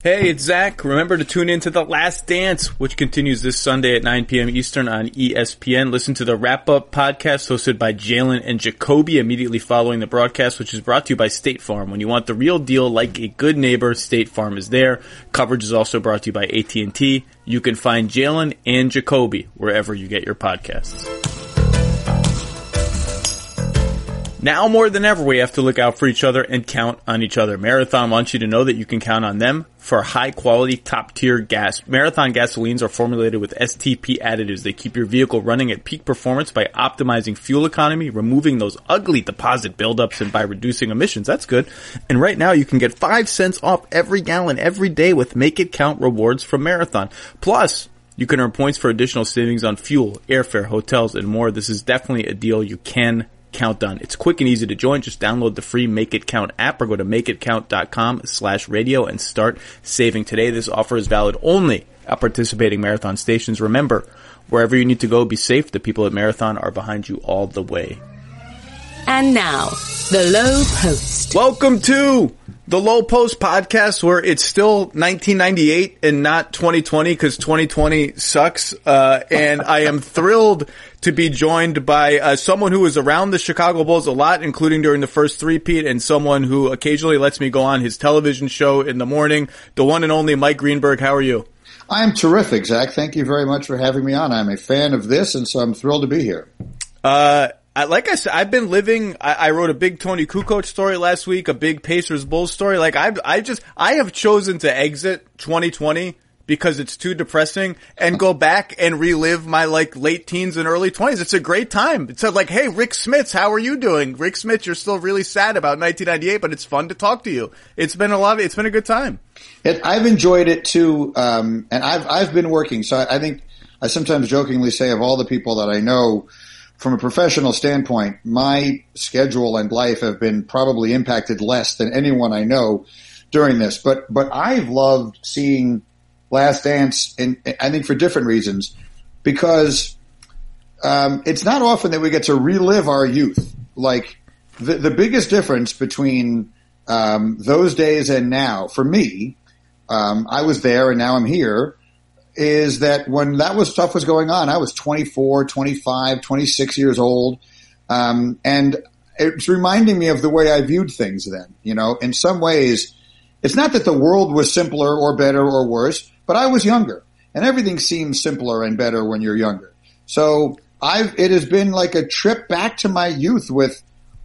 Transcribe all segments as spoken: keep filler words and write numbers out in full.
Hey, it's Zach. Remember to tune in to The Last Dance, which continues this Sunday at nine p.m. Eastern on E S P N. Listen to the wrap-up podcast hosted by Jalen and Jacoby immediately following the broadcast, which is brought to you by State Farm. When you want the real deal like a good neighbor, State Farm is there. Coverage is also brought to you by A T and T. You can find Jalen and Jacoby wherever you get your podcasts. Now more than ever, we have to look out for each other and count on each other. Marathon wants you to know that you can count on them for high-quality, top-tier gas. Marathon gasolines are formulated with S T P additives. They keep your vehicle running at peak performance by optimizing fuel economy, removing those ugly deposit buildups, and by reducing emissions. That's good. And right now, you can get five cents off every gallon every day with Make It Count rewards from Marathon. Plus, you can earn points for additional savings on fuel, airfare, hotels, and more. This is definitely a deal you can count on. It's quick and easy to join. Just download the free Make It Count app or go to makeitcount.com slash radio and start saving today. This offer is valid only at participating Marathon stations. Remember, wherever you need to go, be safe. The people at Marathon are behind you all the way. And now, The Low Post. Welcome to The Low Post podcast, where it's still nineteen ninety-eight and not twenty twenty because twenty twenty sucks. Uh, and I am thrilled to be joined by uh, someone who is around the Chicago Bulls a lot, including during the first three-peat, and someone who occasionally lets me go on his television show in the morning, the one and only Mike Greenberg. How are you? I'm terrific, Zach. Thank you very much for having me on. I'm a fan of this, and so I'm thrilled to be here. Uh, I, like I said, I've been living, I, I wrote a big Tony Kukoc story last week, a big Pacers Bulls story. Like I've, I just, I have chosen to exit twenty twenty because it's too depressing and go back and relive my like late teens and early twenties. It's a great time. It's like, hey, Rick Smits, how are you doing? Rick Smits, you're still really sad about nineteen ninety-eight, but it's fun to talk to you. It's been a lot of, it's been a good time. It, I've enjoyed it too. Um, and I've, I've been working. So I, I think I sometimes jokingly say of all the people that I know, from a professional standpoint, my schedule and life have been probably impacted less than anyone I know during this. But but I've loved seeing Last Dance, and I think for different reasons, because um, it's not often that we get to relive our youth. Like the the biggest difference between um, those days and now, for me, um, I was there and now I'm here, is that when that was stuff was going on, I was twenty-four, twenty-five, twenty-six years old. Um, and it's reminding me of the way I viewed things then. You know, in some ways, it's not that the world was simpler or better or worse, but I was younger and everything seems simpler and better when you're younger. So I've, it has been like a trip back to my youth with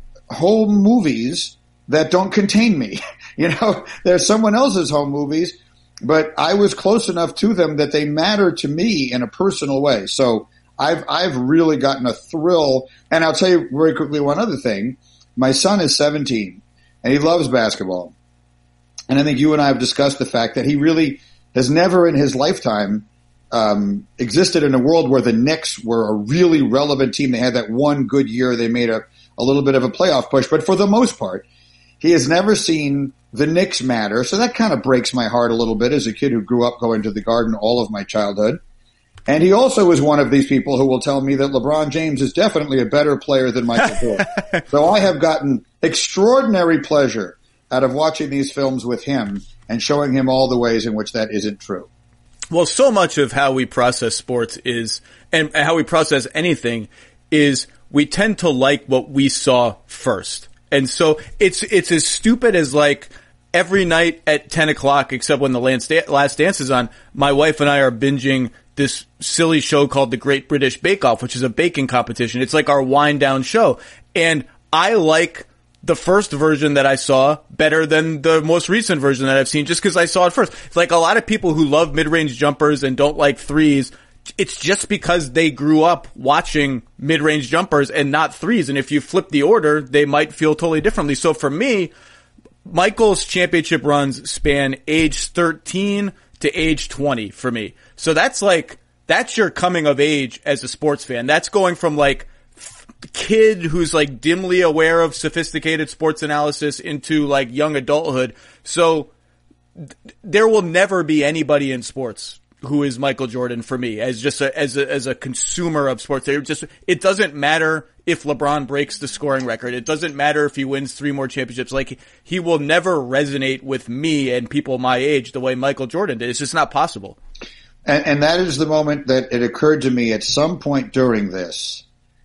home movies that don't contain me. You know, there's someone else's home movies, but I was close enough to them that they matter to me in a personal way. So I've, I've really gotten a thrill. And I'll tell you very quickly one other thing. My son is seventeen and he loves basketball. And I think you and I have discussed the fact that he really has never in his lifetime, um, existed in a world where the Knicks were a really relevant team. They had that one good year. They made a, a little bit of a playoff push, but for the most part, he has never seen the Knicks matter. So that kind of breaks my heart a little bit as a kid who grew up going to the Garden all of my childhood. And he also is one of these people who will tell me that LeBron James is definitely a better player than Michael Jordan. So I have gotten extraordinary pleasure out of watching these films with him and showing him all the ways in which that isn't true. Well, so much of how we process sports is, and how we process anything is we tend to like what we saw first. And so it's, it's as stupid as like every night at ten o'clock, except when the Last Dance is on, my wife and I are binging this silly show called The Great British Bake Off, which is a baking competition. It's like our wind down show. And I like the first version that I saw better than the most recent version that I've seen just because I saw it first. It's like a lot of people who love mid-range jumpers and don't like threes, it's just because they grew up watching mid-range jumpers and not threes. And if you flip the order, they might feel totally differently. So for me, Michael's championship runs span age thirteen to age twenty for me. So that's like, that's your coming of age as a sports fan. That's going from like kid who's like dimly aware of sophisticated sports analysis into like young adulthood. So th- there will never be anybody in sports who is Michael Jordan for me as just a, as a, as a consumer of sports. They just, it doesn't matter if LeBron breaks the scoring record. It doesn't matter if he wins three more championships. Like, he will never resonate with me and people my age the way Michael Jordan did. It's just not possible. And, and that is the moment that it occurred to me at some point during this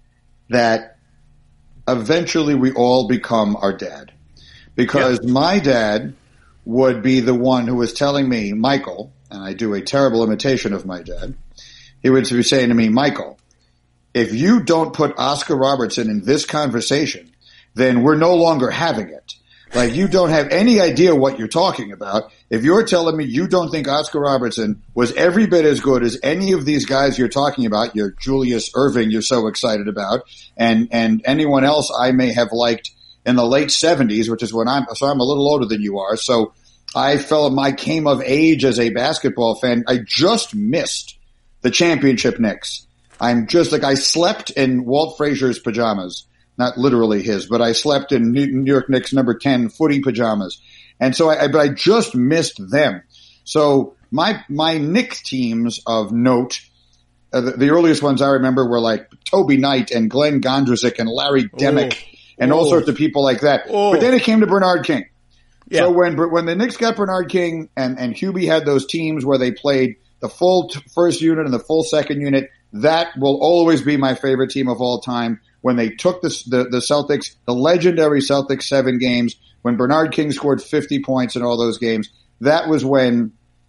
that eventually we all become our dad. Because yeah. my dad would be the one who was telling me, Michael, and I do a terrible imitation of my dad, he would be saying to me, Michael, if you don't put Oscar Robertson in this conversation, then we're no longer having it. Like, you don't have any idea what you're talking about. If you're telling me you don't think Oscar Robertson was every bit as good as any of these guys you're talking about, your Julius Erving you're so excited about, and, and anyone else I may have liked in the late seventies, which is when I'm, so I'm a little older than you are. So I felt my came of age as a basketball fan. I just missed the championship Knicks. I'm just like, I slept in Walt Frazier's pajamas. Not literally his, but I slept in New York Knicks number ten footy pajamas. And so I, but I just missed them. So my, my Knicks teams of note, uh, the, the earliest ones I remember were like Toby Knight and Glenn Gondrzik and Larry Demick oh. and oh. all sorts of people like that. Oh. But then it came to Bernard King. Yeah. So when, when the Knicks got Bernard King and, and Hubie had those teams where they played the full t- first unit and the full second unit, that will always be my favorite team of all time. When they took the, the, the Celtics, the legendary Celtics seven games, when Bernard King scored fifty points in all those games, that was when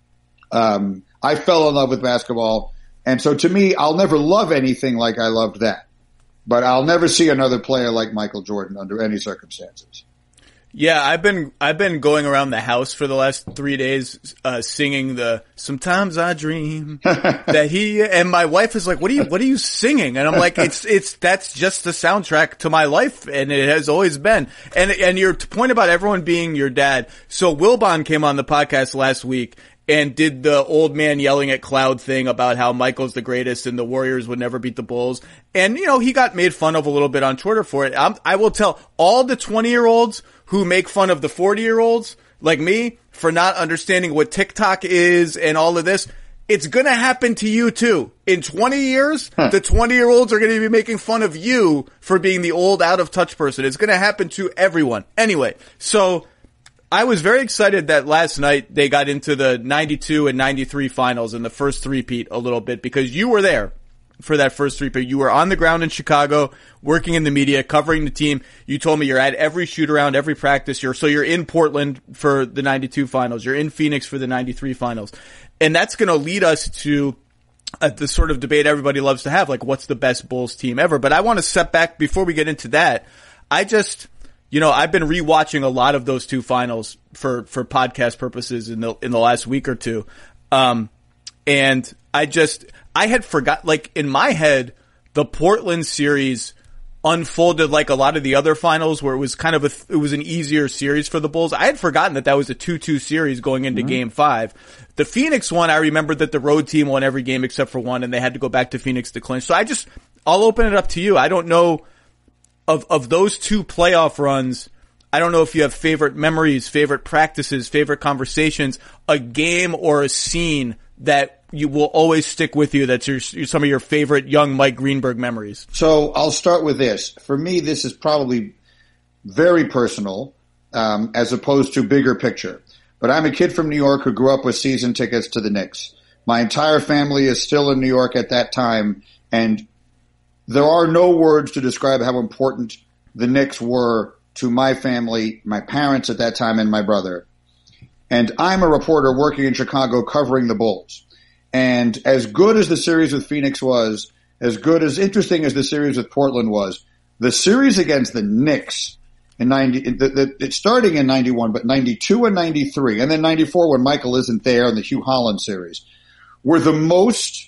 um, I fell in love with basketball. And so to me, I'll never love anything like I loved that. But I'll never see another player like Michael Jordan under any circumstances. Yeah, I've been I've been going around the house for the last three days, uh, singing the "Sometimes I Dream" that he and my wife is like, "What are you What are you singing?" And I'm like, "It's it's that's just the soundtrack to my life, and it has always been." And and your point about everyone being your dad. So Wilbon came on the podcast last week and did the old man yelling at cloud thing about how Michael's the greatest and the Warriors would never beat the Bulls. And you know, he got made fun of a little bit on Twitter for it. I'm, I will tell all the twenty year olds who make fun of the forty year olds like me for not understanding what TikTok is and all of this. It's going to happen to you too. In twenty years, huh. the twenty year olds are going to be making fun of you for being the old out of touch person. It's going to happen to everyone. Anyway, so I was very excited that last night they got into the ninety-two and ninety-three finals in the first three-peat a little bit because you were there for that first three-peat. You were on the ground in Chicago, working in the media, covering the team. You told me you're at every shoot around, every practice. You're, so you're in Portland for the ninety-two finals. You're in Phoenix for the ninety-three finals. And that's going to lead us to uh, the sort of debate everybody loves to have, like what's the best Bulls team ever? But I want to step back before we get into that. I just, you know, I've been rewatching a lot of those two finals for, for podcast purposes in the, in the last week or two. Um, and I just, I had forgot, like in my head, the Portland series unfolded like a lot of the other finals where it was kind of a, it was an easier series for the Bulls. I had forgotten that that was a two two series going into mm-hmm. game five. The Phoenix one, I remembered that the road team won every game except for one and they had to go back to Phoenix to clinch. So I just, I'll open it up to you. I don't know of, of those two playoff runs. I don't know if you have favorite memories, favorite practices, favorite conversations, a game or a scene that you will always stick with you. That's your, some of your favorite young Mike Greenberg memories. So I'll start with this. For me, this is probably very personal, um, as opposed to bigger picture. But I'm a kid from New York who grew up with season tickets to the Knicks. My entire family is still in New York at that time, and there are no words to describe how important the Knicks were to my family, my parents at that time, and my brother. And I'm a reporter working in Chicago covering the Bulls. And as good as the series with Phoenix was, as good as interesting as the series with Portland was, the series against the Knicks in ninety, the, the, it's starting in ninety-one, but ninety-two and ninety-three, and then ninety-four when Michael isn't there in the Hugh Holland series, were the most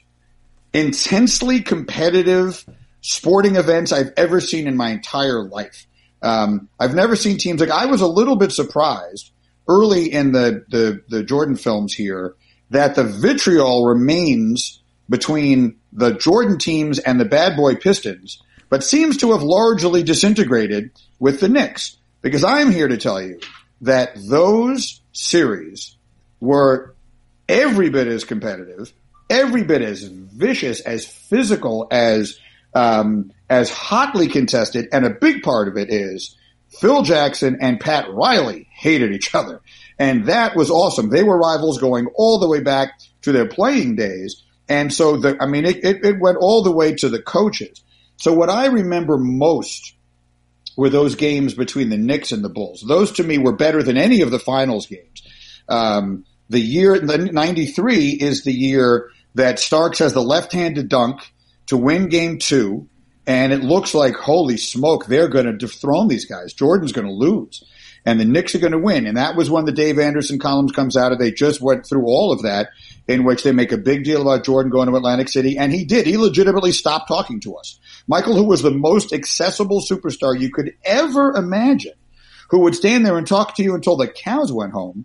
intensely competitive sporting events I've ever seen in my entire life. Um, I've never seen teams like, I was a little bit surprised early in the, the, the Jordan films here that the vitriol remains between the Jordan teams and the bad boy Pistons, but seems to have largely disintegrated with the Knicks. Because I'm here to tell you that those series were every bit as competitive, every bit as vicious, as physical, as um, as hotly contested, and a big part of it is Phil Jackson and Pat Riley hated each other. And that was awesome. They were rivals going all the way back to their playing days. And so, the, I mean, it, it, it went all the way to the coaches. So what I remember most were those games between the Knicks and the Bulls. Those, to me, were better than any of the finals games. Um, the year, the ninety-three is the year that Starks has the left-handed dunk to win game two. And it looks like, holy smoke, they're going to dethrone these guys. Jordan's going to lose. And the Knicks are going to win. And that was when the Dave Anderson columns comes out, and they just went through all of that, in which they make a big deal about Jordan going to Atlantic City. And he did. He legitimately stopped talking to us. Michael, who was the most accessible superstar you could ever imagine, who would stand there and talk to you until the cows went home.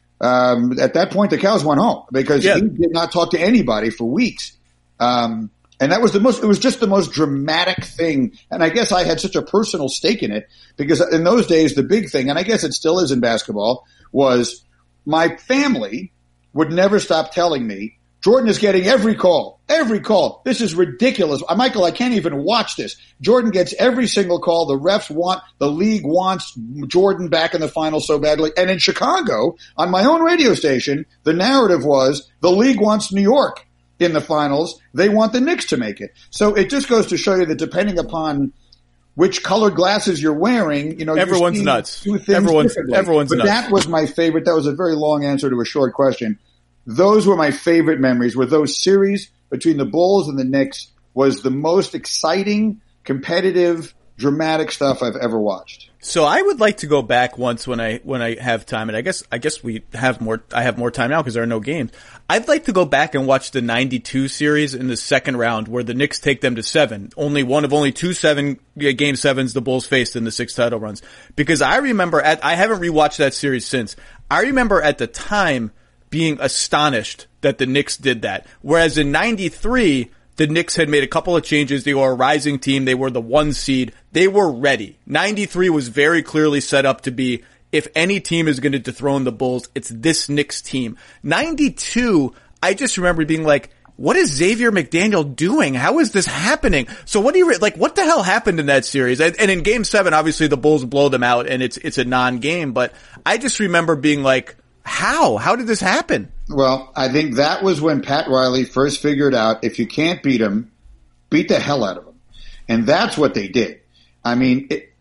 Um, at that point, the cows went home because yeah. he did not talk to anybody for weeks. Um, And that was the most, it was just the most dramatic thing. And I guess I had such a personal stake in it because in those days, the big thing, and I guess it still is in basketball, was my family would never stop telling me, Jordan is getting every call, every call. This is ridiculous. Michael, I can't even watch this. Jordan gets every single call. The refs want, the league wants Jordan back in the finals so badly. And in Chicago, on my own radio station, the narrative was the league wants New York in the finals. They want the Knicks to make it. So it just goes to show you that depending upon which colored glasses you're wearing, you know, everyone's you're nuts. Everyone's, everyone's but nuts. That was my favorite. That was a very long answer to a short question. Those were my favorite memories. Were those series between the Bulls and the Knicks was the most exciting, competitive, dramatic stuff I've ever watched. So I would like to go back once when I when I have time, and I guess I guess we have more. I have more time now because there are no games. I'd like to go back and watch the ninety-two series in the second round where the Knicks take them to seven. Only one of only two seven game sevens the Bulls faced in the six title runs. Because I remember at I haven't rewatched that series since. I remember at the time being astonished that the Knicks did that. Whereas in ninety-three. The Knicks had made a couple of changes. They were a rising team. They were the one seed. They were ready. ninety-three was very clearly set up to be, if any team is going to dethrone the Bulls, it's this Knicks team. ninety-two, I just remember being like, what is Xavier McDaniel doing? How is this happening? So what do you, like, what the hell happened in that series? And, and in game seven, obviously the Bulls blow them out and it's, it's a non-game, but I just remember being like, how? How did this happen? Well, I think that was when Pat Riley first figured out if you can't beat him, beat the hell out of him. And that's what they did. I mean, it,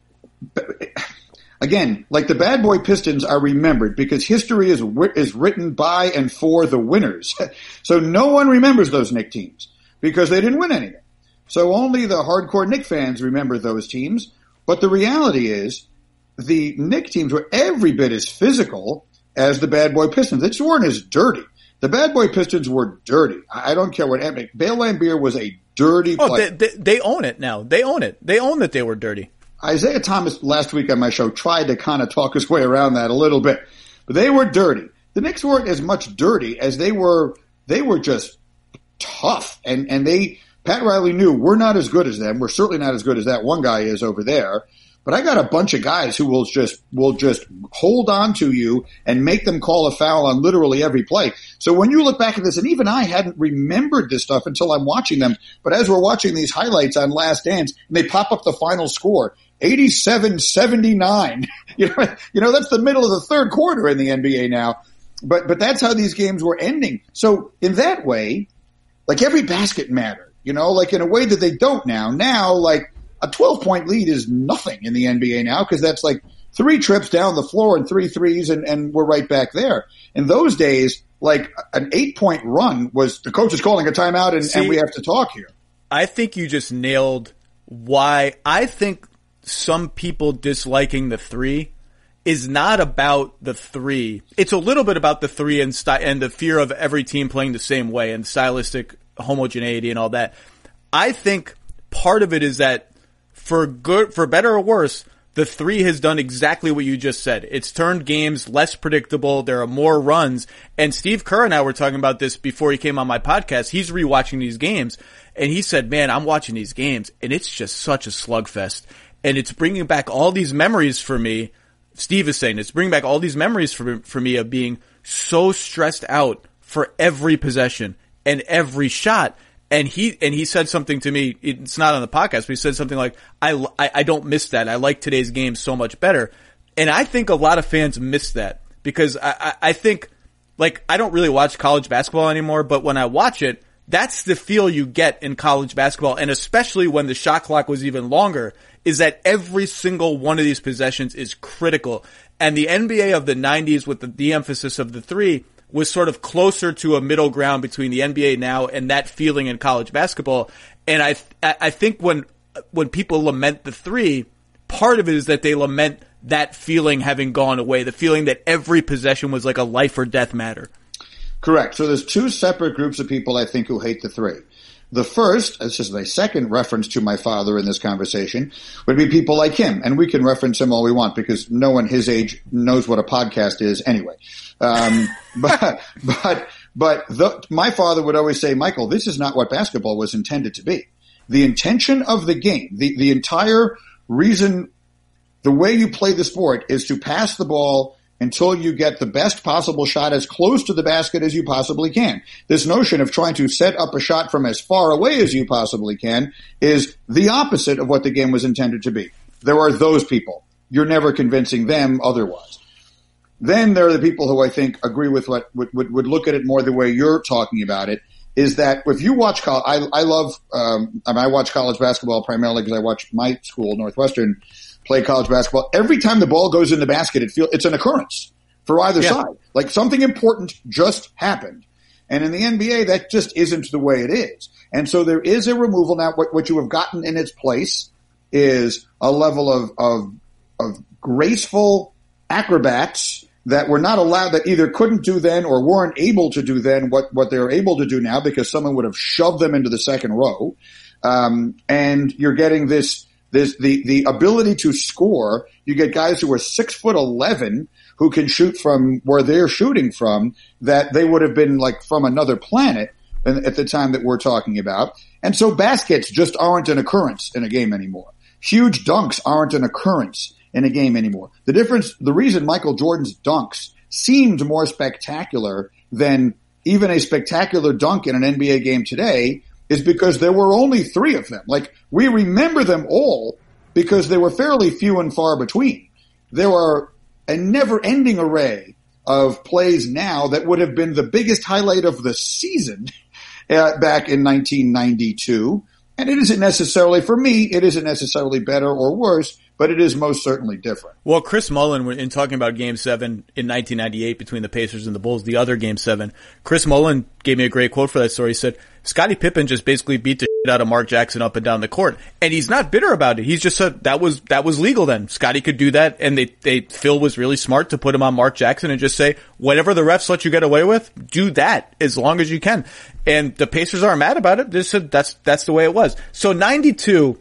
again, like the bad boy Pistons are remembered because history is is written by and for the winners. So no one remembers those Knick teams because they didn't win anything. So only the hardcore Knick fans remember those teams. But the reality is the Knick teams were every bit as physical as the bad boy Pistons. They just weren't as dirty. The bad boy Pistons were dirty. I don't care what happened. Bale Lambier was a dirty oh, player. They, they, they own it now. They own it. They own that they were dirty. Isaiah Thomas last week on my show tried to kind of talk his way around that a little bit, but they were dirty. The Knicks weren't as much dirty as they were. They were just tough, and and they. Pat Riley knew we're not as good as them. We're certainly not as good as that one guy is over there. But I got a bunch of guys who will just will just hold on to you and make them call a foul on literally every play. So when you look back at this, and even I hadn't remembered this stuff until I'm watching them, but as we're watching these highlights on Last Dance, and they pop up the final score, eighty-seven seventy-nine. You know, you know, that's the middle of the third quarter in the N B A now. But but that's how these games were ending. So in that way, like every basket mattered, you know, like in a way that they don't now. Now, like, a twelve-point lead is nothing in the N B A now because that's like three trips down the floor and three threes, and, and we're right back there. In those days, like an eight-point run was the coach is calling a timeout, and, See, and we have to talk here. I think you just nailed why I think some people disliking the three is not about the three. It's a little bit about the three and st- and the fear of every team playing the same way and stylistic homogeneity and all that. I think part of it is that for good, for better or worse, the three has done exactly what you just said. It's turned games less predictable. There are more runs. And Steve Kerr and I were talking about this before he came on my podcast. He's rewatching these games and he said, man, I'm watching these games and it's just such a slugfest. And it's bringing back all these memories for me. Steve is saying it's bringing back all these memories for, for me of being so stressed out for every possession. and every shot. And he, and he said something to me, it's not on the podcast, but he said something like, I, I, I don't miss that. I like today's game so much better. And I think a lot of fans miss that because I, I, I think, like, I don't really watch college basketball anymore, but when I watch it, that's the feel you get in college basketball. And especially when the shot clock was even longer, is that every single one of these possessions is critical. And the N B A of the nineties with the, the emphasis of the three was sort of closer to a middle ground between the N B A now and that feeling in college basketball. And I, I think when, when people lament the three, part of it is that they lament that feeling having gone away, the feeling that every possession was like a life or death matter. Correct. So there's two separate groups of people I think who hate the three. The first, this is my second reference to my father in this conversation, would be people like him. And we can reference him all we want because no one his age knows what a podcast is anyway. Um, but, but, but the, my father would always say, Michael, this is not what basketball was intended to be. The intention of the game, the, the entire reason, the way you play the sport is to pass the ball until you get the best possible shot as close to the basket as you possibly can. This notion of trying to set up a shot from as far away as you possibly can is the opposite of what the game was intended to be. There are those people. You're never convincing them otherwise. Then there are the people who I think agree with what would, would, would look at it more the way you're talking about it, is that if you watch college, I, I love, um, I mean, I watch college basketball primarily because I watch my school, Northwestern, play college basketball. Every time the ball goes in the basket, it feel it's an occurrence for either yeah. side. Like something important just happened. And in the N B A, that just isn't the way it is. And so there is a removal. Now, what, what you have gotten in its place is a level of, of, of graceful acrobats that were not allowed, that either couldn't do then or weren't able to do then what, what they're able to do now because someone would have shoved them into the second row. Um, and you're getting this, this, the, the ability to score. You get guys who are six foot eleven who can shoot from where they're shooting from that they would have been like from another planet at the time that we're talking about. And so baskets just aren't an occurrence in a game anymore. Huge dunks aren't an occurrence in a game anymore. The difference, the reason Michael Jordan's dunks seemed more spectacular than even a spectacular dunk in an N B A game today is because there were only three of them. Like, we remember them all because they were fairly few and far between. There are a never-ending array of plays now that would have been the biggest highlight of the season uh, back in nineteen ninety-two. And it isn't necessarily, for me, it isn't necessarily better or worse, but it is most certainly different. Well, Chris Mullin, in talking about Game seven in nineteen ninety-eight between the Pacers and the Bulls, the other Game seven, Chris Mullin gave me a great quote for that story. He said, Scottie Pippen just basically beat the shit out of Mark Jackson up and down the court. And he's not bitter about it. He's just said that was, that was legal then. Scottie could do that. And they, they, Phil was really smart to put him on Mark Jackson and just say, whatever the refs let you get away with, do that as long as you can. And the Pacers aren't mad about it. They said that's, that's the way it was. So ninety-two,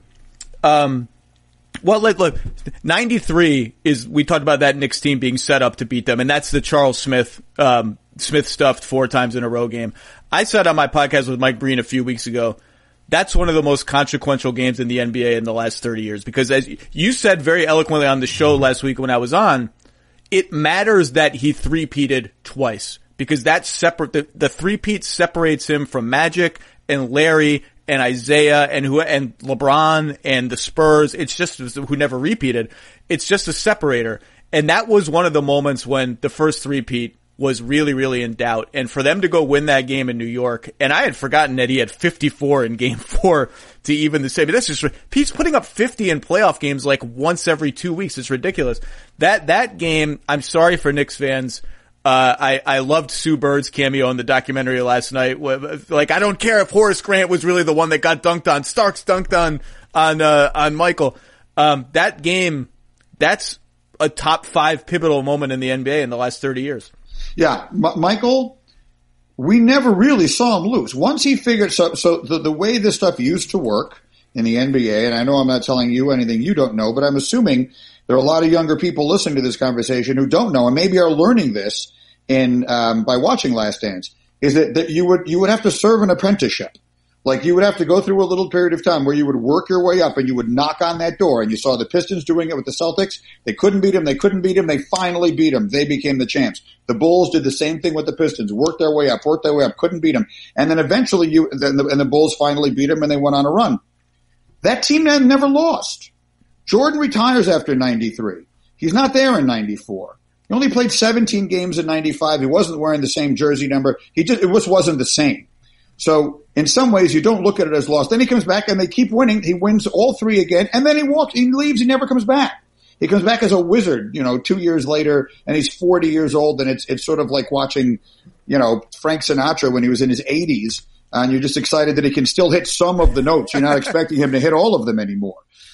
um, well, look, look, ninety-three is, we talked about that Knicks team being set up to beat them, and that's the Charles Smith, um, Smith stuffed four times in a row game. I said on my podcast with Mike Breen a few weeks ago, that's one of the most consequential games in the N B A in the last thirty years, because as you said very eloquently on the show last week when I was on, it matters that he three-peated twice, because that's separate, the, the three-peat separates him from Magic and Larry and Isaiah and who, and LeBron and the Spurs. It's just, who never repeated. It's just a separator. And that was one of the moments when the first three-peat was really, really in doubt. And for them to go win that game in New York, and I had forgotten that he had fifty-four in game four to even the same. But that's just, he's putting up fifty in playoff games like once every two weeks. It's ridiculous. That, that game, I'm sorry for Knicks fans. Uh, I, I loved Sue Bird's cameo in the documentary last night. Like, I don't care if Horace Grant was really the one that got dunked on. Starks dunked on, on, uh, on Michael. Um, that game, that's a top five pivotal moment in the N B A in the last thirty years. Yeah. M- Michael, we never really saw him lose. Once he figured, so, so the, the way this stuff used to work in the N B A, and I know I'm not telling you anything you don't know, but I'm assuming there are a lot of younger people listening to this conversation who don't know and maybe are learning this in, um, by watching Last Dance, is that, that you would, you would have to serve an apprenticeship. Like you would have to go through a little period of time where you would work your way up and you would knock on that door, and you saw the Pistons doing it with the Celtics. They couldn't beat them. They couldn't beat them. They finally beat them. They became the champs. The Bulls did the same thing with the Pistons, worked their way up, worked their way up, couldn't beat them. And then eventually you, and the, and the Bulls finally beat them and they went on a run. That team then never lost. Jordan retires after ninety-three. He's not there in ninety-four. He only played seventeen games in ninety-five. He wasn't wearing the same jersey number. He just, it just wasn't the same. So in some ways, you don't look at it as lost. Then he comes back and they keep winning. He wins all three again, and then he walks. He leaves. He never comes back. He comes back as a wizard, you know, two years later, and he's forty years old, and it's it's sort of like watching, you know, Frank Sinatra when he was in his eighties, and you're just excited that he can still hit some of the notes. You're not expecting him to hit all of them anymore.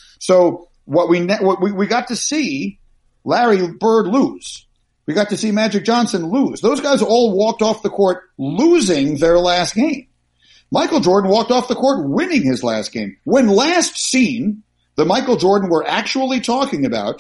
So what we ne- what we, we got to see Larry Bird lose. We got to see Magic Johnson lose. Those guys all walked off the court losing their last game. Michael Jordan walked off the court winning his last game. When last seen, the Michael Jordan we're actually talking about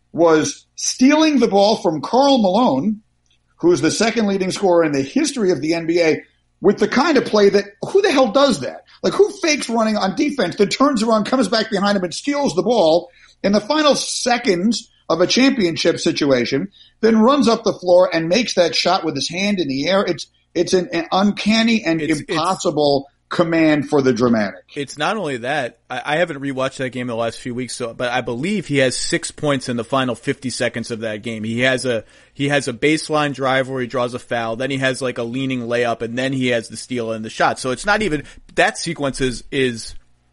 was stealing the ball from Karl Malone, who's the second leading scorer in the history of the N B A, with the kind of play that, who the hell does that? Like, who fakes running on defense, then turns around, comes back behind him, and steals the ball in the final seconds of a championship situation, then runs up the floor and makes that shot with his hand in the air? It's It's an, an uncanny and it's, impossible it's, command for the dramatic. It's not only that. I, I haven't rewatched that game in the last few weeks, so but I believe he has six points in the final fifty seconds of that game. He has a he has a baseline drive where he draws a foul, then he has like a leaning layup, and then he has the steal and the shot. So it's not even that sequence is is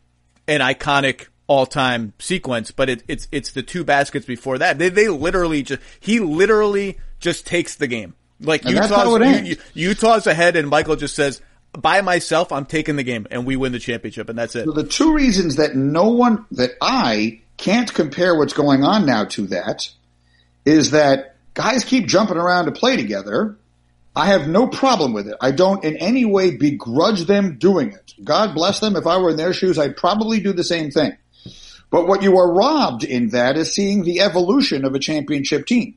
an iconic all-time sequence, but it, it's it's the two baskets before that. They they literally just he literally just takes the game. Like Utah's, Utah's ahead, and Michael just says, by myself, I'm taking the game, and we win the championship, and that's it. So the two reasons that no one, that I can't compare what's going on now to that is that guys keep jumping around to play together. I have no problem with it. I don't in any way begrudge them doing it. God bless them. If I were in their shoes, I'd probably do the same thing. But what you are robbed in that is seeing the evolution of a championship team.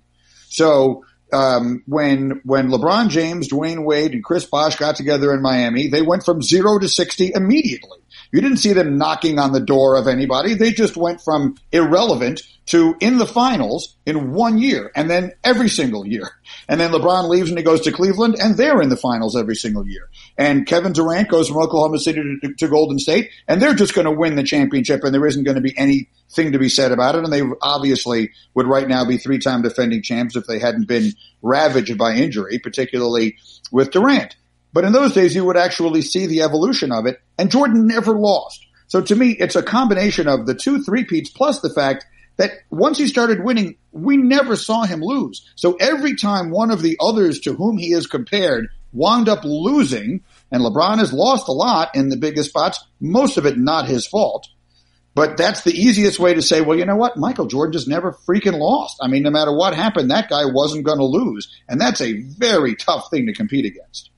So, Um, when, when LeBron James, Dwayne Wade, and Chris Bosh got together in Miami, they went from zero to sixty immediately. You didn't see them knocking on the door of anybody. They just went from irrelevant to in the finals in one year, and then every single year. And then LeBron leaves and he goes to Cleveland, and they're in the finals every single year. And Kevin Durant goes from Oklahoma City to, to Golden State, and they're just going to win the championship, and there isn't going to be anything to be said about it. And they obviously would right now be three-time defending champs if they hadn't been ravaged by injury, particularly with Durant. But in those days, you would actually see the evolution of it, and Jordan never lost. So to me, it's a combination of the two three-peats plus the fact that once he started winning, we never saw him lose. So every time one of the others to whom he is compared wound up losing, and LeBron has lost a lot in the biggest spots, most of it not his fault. But that's the easiest way to say, well, you know what? Michael Jordan just never freaking lost. I mean, no matter what happened, that guy wasn't going to lose. And that's a very tough thing to compete against.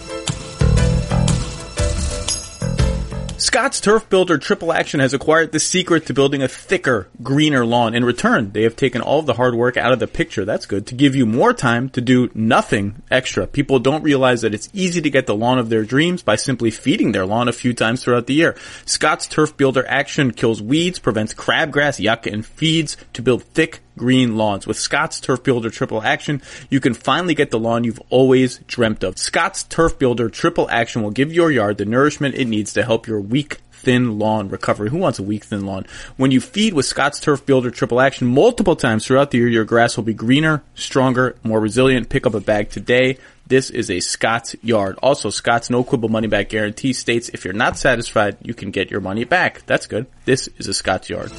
Scott's Turf Builder Triple Action has acquired the secret to building a thicker, greener lawn. In return, they have taken all of the hard work out of the picture. That's good. To give you more time to do nothing extra. People don't realize that it's easy to get the lawn of their dreams by simply feeding their lawn a few times throughout the year. Scott's Turf Builder Action kills weeds, prevents crabgrass, yucca, and feeds to build thick, green lawns. With Scott's Turf Builder Triple Action, you can finally get the lawn you've always dreamt of. Scott's Turf Builder Triple Action will give your yard the nourishment it needs to help your weak, thin lawn recover. Who wants a weak, thin lawn? When you feed with Scott's Turf Builder Triple Action multiple times throughout the year, your grass will be greener, stronger, more resilient. Pick up a bag today. This is a Scott's yard. Also, Scott's no quibble money back guarantee states if you're not satisfied, you can get your money back. That's good. This is a Scott's yard.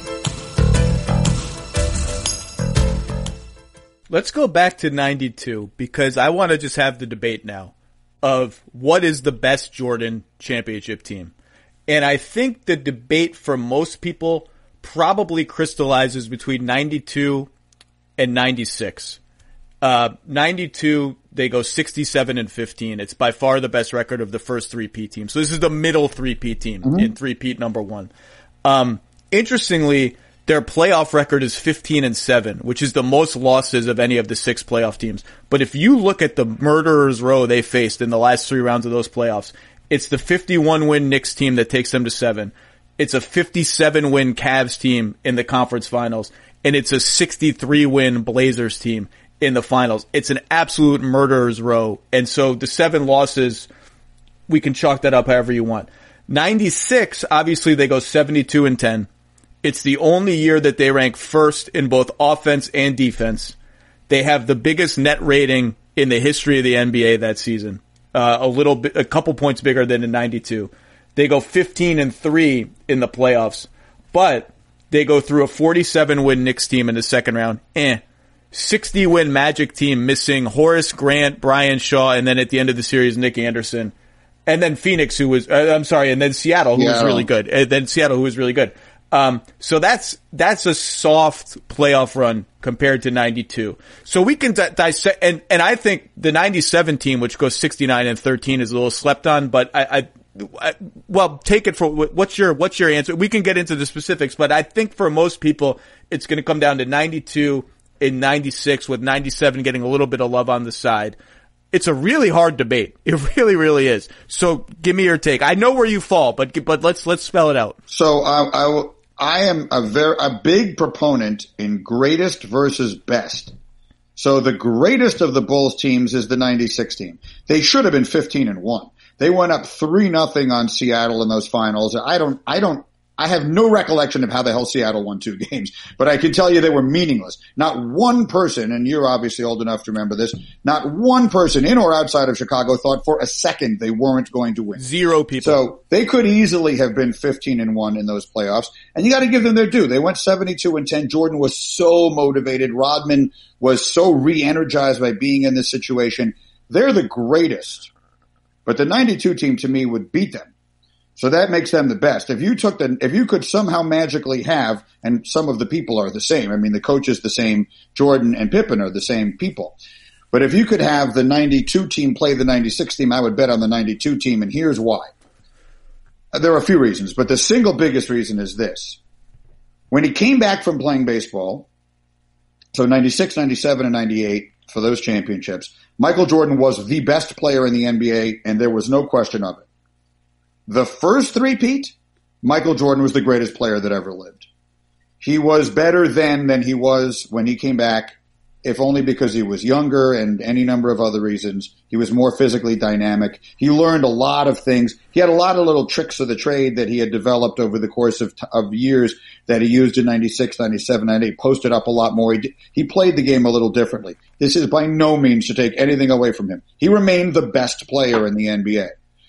Let's go back to ninety-two because I want to just have the debate now of what is the best Jordan championship team. And I think the debate for most people probably crystallizes between ninety-two and ninety-six. Uh, ninety-two, they go sixty-seven and fifteen. It's by far the best record of the first three-peat team. So this is the middle three-peat team mm-hmm. in three-peat number one. Um, interestingly, their playoff record is fifteen and seven, which is the most losses of any of the six playoff teams. But if you look at the murderer's row they faced in the last three rounds of those playoffs, It's the fifty-one win Knicks team that takes them to seven. It's a fifty-seven win Cavs team in the conference finals. And it's a sixty-three win Blazers team in the finals. It's an absolute murderer's row. And so the seven losses, we can chalk that up however you want. ninety-six, obviously they go seventy-two and ten. It's the only year that they rank first in both offense and defense. They have the biggest net rating in the history of the N B A that season. Uh, a little bit, a couple points bigger than in ninety-two. They go fifteen and three in the playoffs, but they go through a forty-seven win Knicks team in the second round. Eh. sixty win Magic team missing Horace Grant, Brian Shaw, and then at the end of the series, Nick Anderson. And then Phoenix, who was, uh, I'm sorry, and then Seattle, who yeah. was really good. And then Seattle, who was really good. Um, so that's, that's a soft playoff run compared to ninety-two. So we can di- dissect, and, and I think the ninety-seven team, which goes sixty-nine and thirteen, is a little slept on, but I, I, I well, take it for, what's your, what's your answer? We can get into the specifics, but I think for most people, it's going to come down to ninety-two and ninety-six, with ninety-seven getting a little bit of love on the side. It's a really hard debate. It really, really is. So give me your take. I know where you fall, but, but let's, let's spell it out. So I, I will, I am a very, a big proponent in greatest versus best. So the greatest of the Bulls teams is the ninety-six team. They should have been fifteen and one. They went up three nothing on Seattle in those finals. I don't, I don't, I have no recollection of how the hell Seattle won two games, but I can tell you they were meaningless. Not one person, and you're obviously old enough to remember this, not one person in or outside of Chicago thought for a second they weren't going to win. Zero people. So they could easily have been fifteen and one in those playoffs, and you got to give them their due. They went seventy-two and ten. Jordan was so motivated. Rodman was so re-energized by being in this situation. They're the greatest, but the ninety-two team to me would beat them. So that makes them the best. If you took the, if you could somehow magically have, and some of the people are the same. I mean, the coach is the same. Jordan and Pippen are the same people. But if you could have the ninety-two team play the ninety-six team, I would bet on the ninety-two team, and here's why. There are a few reasons, but the single biggest reason is this. When he came back from playing baseball, so ninety-six, ninety-seven, and ninety-eight for those championships, Michael Jordan was the best player in the N B A, and there was no question of it. The first three-peat, Michael Jordan was the greatest player that ever lived. He was better then than he was when he came back, if only because he was younger and any number of other reasons. He was more physically dynamic. He learned a lot of things. He had a lot of little tricks of the trade that he had developed over the course of, of years that he used in ninety-six, ninety-seven, ninety-eight, posted up a lot more. He, did, he played the game a little differently. This is by no means to take anything away from him. He remained the best player in the N B A.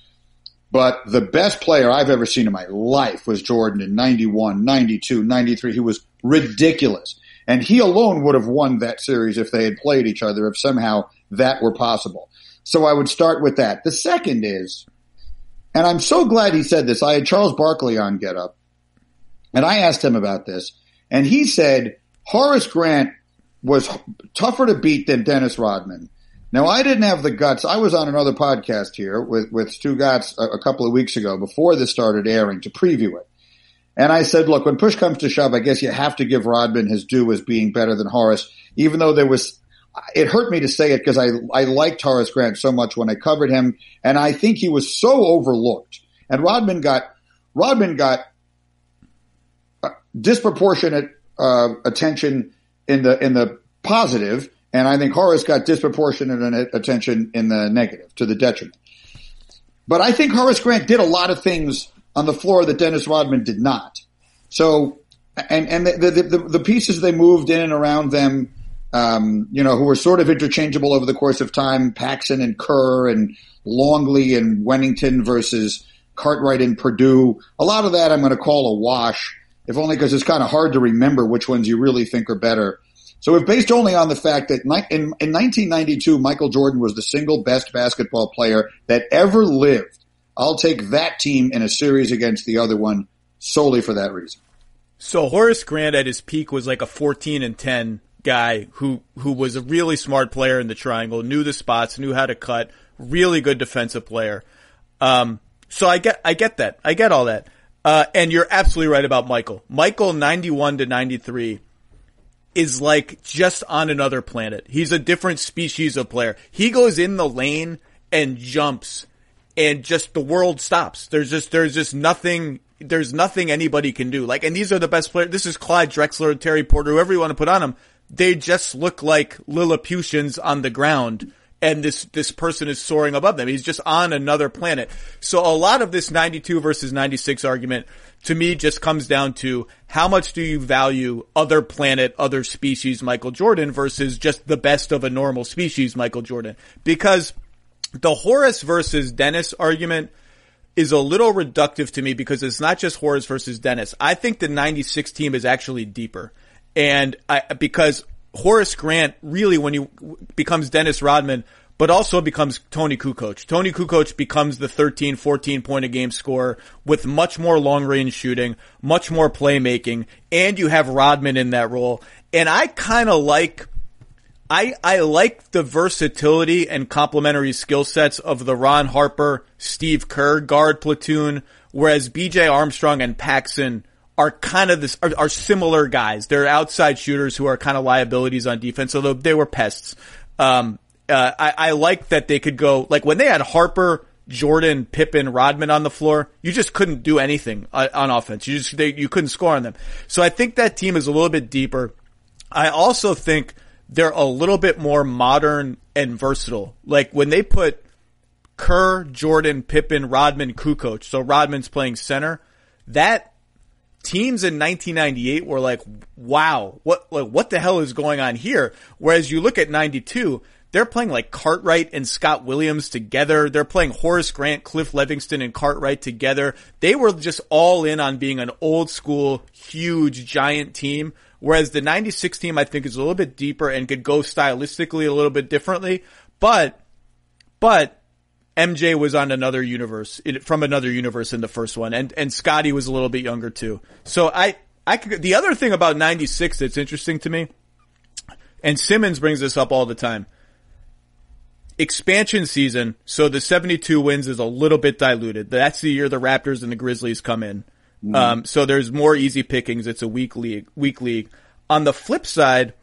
But the best player I've ever seen in my life was Jordan in ninety-one, ninety-two, ninety-three. He was ridiculous. And he alone would have won that series if they had played each other, if somehow that were possible. So I would start with that. The second is, and I'm so glad he said this, I had Charles Barkley on Get Up, and I asked him about this, and he said Horace Grant was tougher to beat than Dennis Rodman. Now, I didn't have the guts. I was on another podcast here with, with Stu Gatz a, a couple of weeks ago before this started airing to preview it. And I said, look, when push comes to shove, I guess you have to give Rodman his due as being better than Horace, even though there was, it hurt me to say it because I, I liked Horace Grant so much when I covered him, and I think he was so overlooked. And Rodman got, Rodman got disproportionate, uh, attention in the, in the positive. And I think Horace got disproportionate attention in the negative, to the detriment. But I think Horace Grant did a lot of things on the floor that Dennis Rodman did not. So, and, and the, the, the, the pieces they moved in and around them, um, you know, who were sort of interchangeable over the course of time, Paxson and Kerr and Longley and Wennington versus Cartwright and Purdue. A lot of that I'm going to call a wash, if only because it's kind of hard to remember which ones you really think are better. So if based only on the fact that in, in nineteen ninety-two, Michael Jordan was the single best basketball player that ever lived, I'll take that team in a series against the other one solely for that reason. So Horace Grant at his peak was like a fourteen and ten guy who, who was a really smart player in the triangle, knew the spots, knew how to cut, really good defensive player. Um, so I get, I get that. I get all that. Uh, and you're absolutely right about Michael. Michael ninety-one to ninety-three is like just on another planet. He's a different species of player. He goes in the lane and jumps and just the world stops. There's just, there's just nothing, there's nothing anybody can do. Like, and these are the best players. This is Clyde Drexler, Terry Porter, whoever you want to put on them. They just look like Lilliputians on the ground, and this, this person is soaring above them. He's just on another planet. So a lot of this ninety-two versus ninety-six argument, to me, just comes down to how much do you value other planet, other species Michael Jordan versus just the best of a normal species Michael Jordan. Because the Horace versus Dennis argument is a little reductive to me because it's not just Horace versus Dennis. I think the ninety-six team is actually deeper. And I, because Horace Grant really, when he becomes Dennis Rodman, but also becomes Tony Kukoc. Tony Kukoc becomes the thirteen, fourteen point a game scorer with much more long range shooting, much more playmaking, and you have Rodman in that role. And I kind of like, I, I like the versatility and complementary skill sets of the Ron Harper, Steve Kerr guard platoon, whereas B J Armstrong and Paxson are kind of this, are, are similar guys. They're outside shooters who are kind of liabilities on defense, although they were pests. Um, uh, I, I like that they could go, like when they had Harper, Jordan, Pippen, Rodman on the floor, you just couldn't do anything on, on offense. You just, they, you couldn't score on them. So I think that team is a little bit deeper. I also think they're a little bit more modern and versatile. Like when they put Kerr, Jordan, Pippen, Rodman, Kukoc, so Rodman's playing center, that teams in nineteen ninety-eight were like, wow, what, like, what the hell is going on here? Whereas you look at ninety-two, they're playing like Cartwright and Scott Williams together. They're playing Horace Grant, Cliff Livingston, and Cartwright together. They were just all in on being an old school, huge, giant team. Whereas the ninety-six team, I think, is a little bit deeper and could go stylistically a little bit differently. But, but, M J was on another universe, from another universe in the first one, and, and Scotty was a little bit younger too. So I, I could, the other thing about ninety-six that's interesting to me, and Simmons brings this up all the time, expansion season, so the seventy-two wins is a little bit diluted. That's the year the Raptors and the Grizzlies come in. Mm. Um, so there's more easy pickings. It's a weak league, weak league. On the flip side,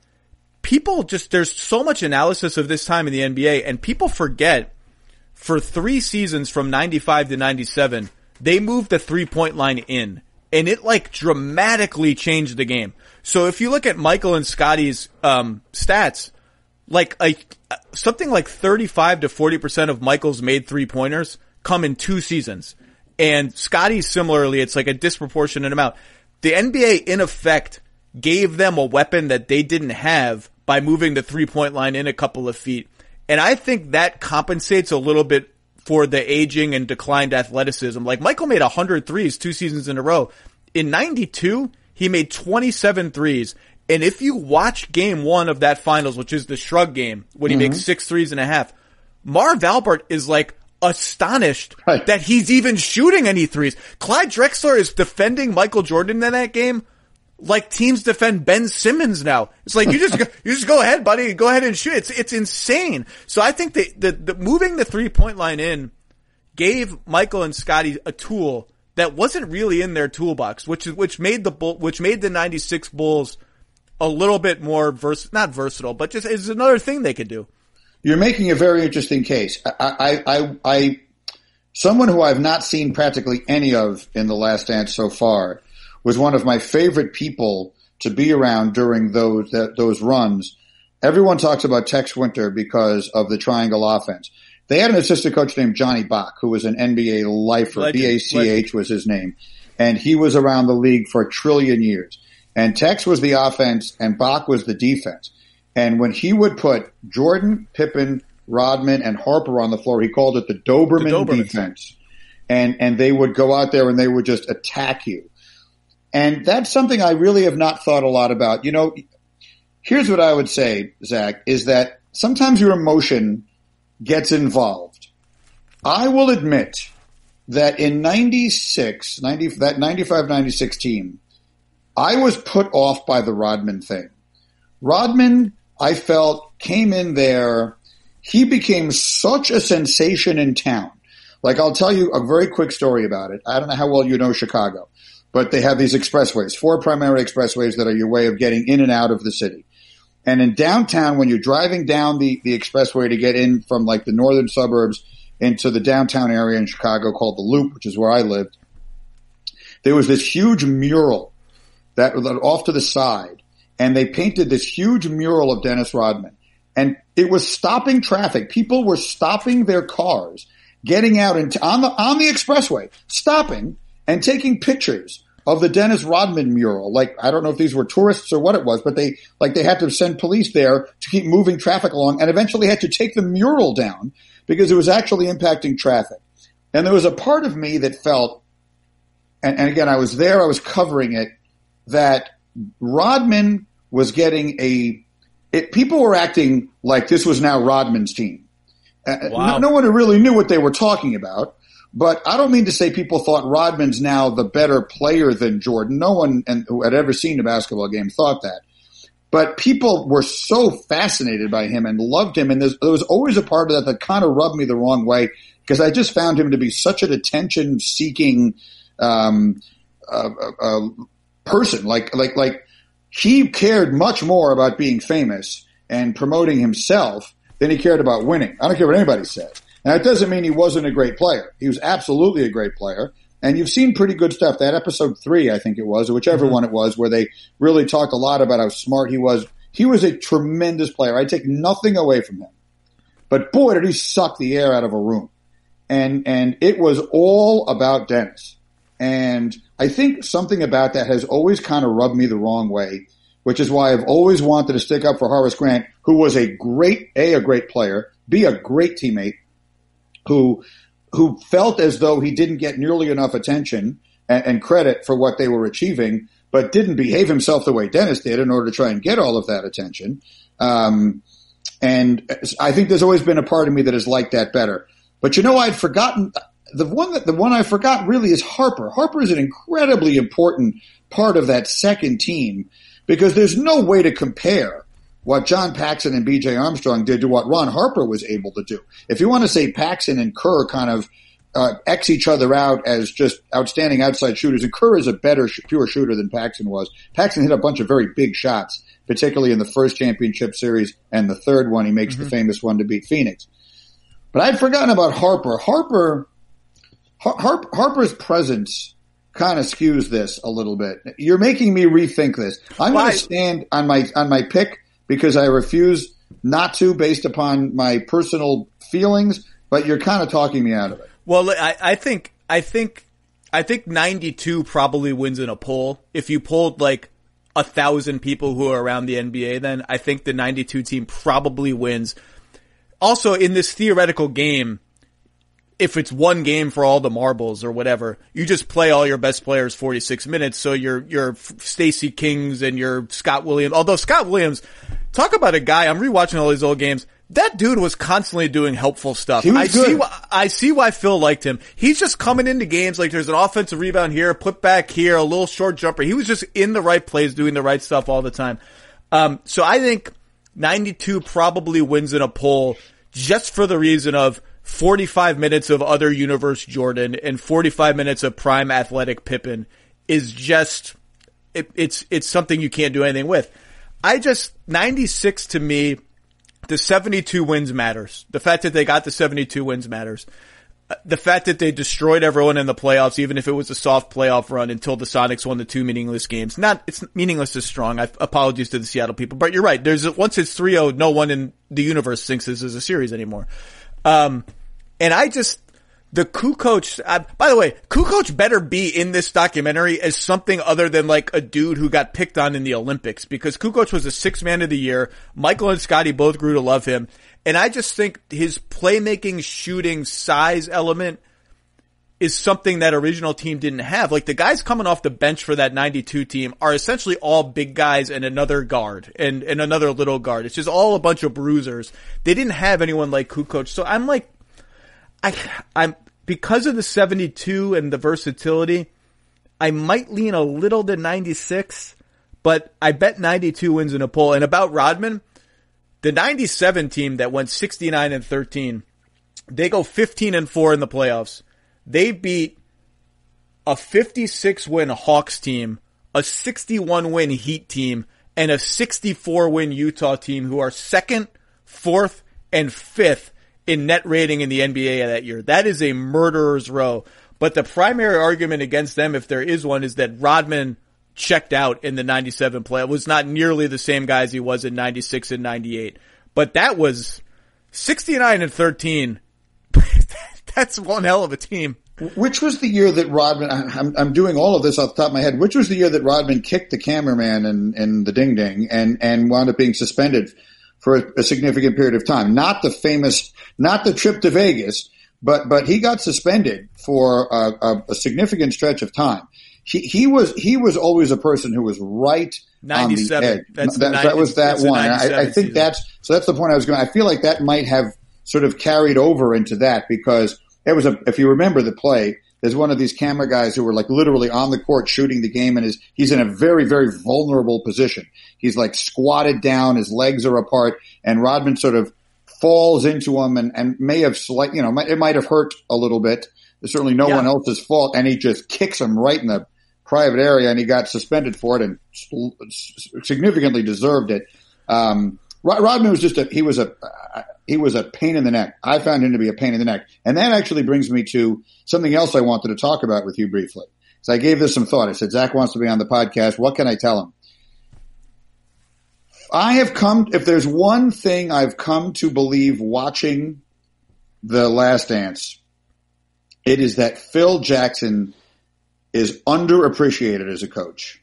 people just, there's so much analysis of this time in the N B A, and people forget for three seasons from ninety-five to ninety-seven, they moved the three-point line in, and it like dramatically changed the game. So if you look at Michael and Scotty's um stats, like a, something like thirty-five to forty percent of Michael's made three-pointers come in two seasons. And Scotty's similarly, it's like a disproportionate amount. The N B A, in effect, gave them a weapon that they didn't have by moving the three-point line in a couple of feet. And I think that compensates a little bit for the aging and declined athleticism. Like Michael made one hundred threes two seasons in a row. In ninety-two, he made twenty-seven threes. And if you watch game one of that finals, which is the shrug game, when he mm-hmm. makes six threes and a half, Marv Albert is like astonished right. that he's even shooting any threes. Clyde Drexler is defending Michael Jordan in that game like teams defend Ben Simmons now. It's like, you just, go, you just go ahead, buddy, go ahead and shoot. It's, it's insane. So I think that the, the moving the three point line in gave Michael and Scotty a tool that wasn't really in their toolbox, which, which made the bull, which made the ninety-six Bulls a little bit more vers, not versatile, but just is another thing they could do. You're making a very interesting case. I, I, I, I, someone who I've not seen practically any of in The Last Dance so far was one of my favorite people to be around during those that, those runs. Everyone talks about Tex Winter because of the triangle offense. They had an assistant coach named Johnny Bach, who was an N B A lifer. Legend. B A C H was his name. And he was around the league for a trillion years. And Tex was the offense and Bach was the defense. And when he would put Jordan, Pippen, Rodman, and Harper on the floor, he called it the Doberman, the Doberman defense. And, and they would go out there and they would just attack you. And that's something I really have not thought a lot about. You know, here's what I would say, Zach, is that sometimes your emotion gets involved. I will admit that in ninety-six, ninety, that ninety-five ninety-six team, I was put off by the Rodman thing. Rodman, I felt, came in there. He became such a sensation in town. Like, I'll tell you a very quick story about it. I don't know how well you know Chicago, but they have these expressways, four primary expressways that are your way of getting in and out of the city. And in downtown, when you're driving down the, the expressway to get in from like the northern suburbs into the downtown area in Chicago called the Loop, which is where I lived, there was this huge mural that was off to the side, and they painted this huge mural of Dennis Rodman. And it was stopping traffic. People were stopping their cars, getting out into, on the on the expressway, stopping and taking pictures of the Dennis Rodman mural. Like, I don't know if these were tourists or what it was, but they, like, they had to send police there to keep moving traffic along, and eventually had to take the mural down because it was actually impacting traffic. And there was a part of me that felt, and, and again, I was there, I was covering it, that Rodman was getting a, it, people were acting like this was now Rodman's team. Wow. No, no one really knew what they were talking about. But I don't mean to say people thought Rodman's now the better player than Jordan. No one who had ever seen a basketball game thought that. But people were so fascinated by him and loved him. And there was always a part of that that kind of rubbed me the wrong way, because I just found him to be such an attention-seeking um, uh, uh, person. Like, like, like he cared much more about being famous and promoting himself than he cared about winning. I don't care what anybody said. Now, it doesn't mean he wasn't a great player. He was absolutely a great player. And you've seen pretty good stuff. That episode three, I think it was, or whichever mm-hmm. one it was, where they really talked a lot about how smart he was. He was a tremendous player. I take nothing away from him. But boy, did he suck the air out of a room. And, and it was all about Dennis. And I think something about that has always kind of rubbed me the wrong way, which is why I've always wanted to stick up for Horace Grant, who was a great, A, a great player, B, a great teammate, who who felt as though he didn't get nearly enough attention and, and credit for what they were achieving, but didn't behave himself the way Dennis did in order to try and get all of that attention. Um, and I think there's always been a part of me that has liked that better. But you know, I'd forgotten the one that the one I forgot really is Harper. Harper is an incredibly important part of that second team, because there's no way to compare what John Paxson and B J Armstrong did to what Ron Harper was able to do. If you want to say Paxson and Kerr kind of uh, X each other out as just outstanding outside shooters, and Kerr is a better sh- pure shooter than Paxson was. Paxson hit a bunch of very big shots, particularly in the first championship series, and the third one he makes mm-hmm. the famous one to beat Phoenix. But I'd forgotten about Harper. Harper, Har- Harper's presence kind of skews this a little bit. You're making me rethink this. I'm going to stand on my on my pick, because I refuse not to based upon my personal feelings, but you're kind of talking me out of it. Well, I, I think, I think, I think ninety-two probably wins in a poll. If you polled like a thousand people who are around the N B A, then I think the ninety-two team probably wins. Also, in this theoretical game, if it's one game for all the marbles or whatever, you just play all your best players forty-six minutes. So your, your Stacey Kings and your Scott Williams, although Scott Williams, talk about a guy, I'm rewatching all these old games. That dude was constantly doing helpful stuff. He was I good. see why, I see why Phil liked him. He's just coming into games like there's an offensive rebound here, put back here, a little short jumper. He was just in the right place doing the right stuff all the time. Um, so I think ninety-two probably wins in a poll just for the reason of forty-five minutes of other universe Jordan and forty-five minutes of prime athletic Pippen is just, it, it's, it's something you can't do anything with. I just, ninety-six to me, the seventy-two wins matters. The fact that they got the seventy-two wins matters. The fact that they destroyed everyone in the playoffs, even if it was a soft playoff run until the Sonics won the two meaningless games. Not, it's meaningless is strong. I, apologies to the Seattle people, but you're right. There's, once it's three oh, no one in the universe thinks this is a series anymore. Um, and I just, the Kukoc, uh, by the way, Kukoc better be in this documentary as something other than like a dude who got picked on in the Olympics, because Kukoc was a sixth man of the year. Michael and Scotty both grew to love him. And I just think his playmaking, shooting, size element is something that original team didn't have. Like the guys coming off the bench for that ninety-two team are essentially all big guys and another guard and, and another little guard. It's just all a bunch of bruisers. They didn't have anyone like Kukoc. So I'm like, I, I'm, because of the seventy-two and the versatility, I might lean a little to ninety-six, but I bet ninety-two wins in a poll. And about Rodman, the ninety-seven team that went sixty-nine and thirteen, they go fifteen and four in the playoffs. They beat a fifty-six win Hawks team, a sixty-one win Heat team, and a sixty-four win Utah team, who are second, fourth, and fifth in net rating in the N B A that year. That is a murderer's row. But the primary argument against them, if there is one, is that Rodman checked out in the ninety-seven play. It was not nearly the same guy as he was in ninety-six and ninety-eight. But that was sixty-nine and thirteen. That's one hell of a team. Which was the year that Rodman, I'm, I'm doing all of this off the top of my head, which was the year that Rodman kicked the cameraman in, in the Ding Ding and, and wound up being suspended for a, a significant period of time? Not the famous, not the trip to Vegas, but, but he got suspended for a, a, a significant stretch of time. He, he was, he was always a person who was right on the edge. That's that, ninety, that was that one. I, I think season. that's, so that's the point I was going. I feel like that might have sort of carried over into that because it was a, if you remember the play, there's one of these camera guys who were like literally on the court shooting the game and is, he's in a very, very vulnerable position. He's like squatted down, his legs are apart, and Rodman sort of falls into him and, and may have slight, you know, it might have hurt a little bit. There's certainly no yeah. one else's fault, and he just kicks him right in the private area, and he got suspended for it and significantly deserved it. Um, Rodman was just a, he was a, he was a pain in the neck. I found him to be a pain in the neck. And that actually brings me to something else I wanted to talk about with you briefly. So I gave this some thought. I said, Zach wants to be on the podcast. What can I tell him? I have come, if there's one thing I've come to believe watching The Last Dance, it is that Phil Jackson is underappreciated as a coach.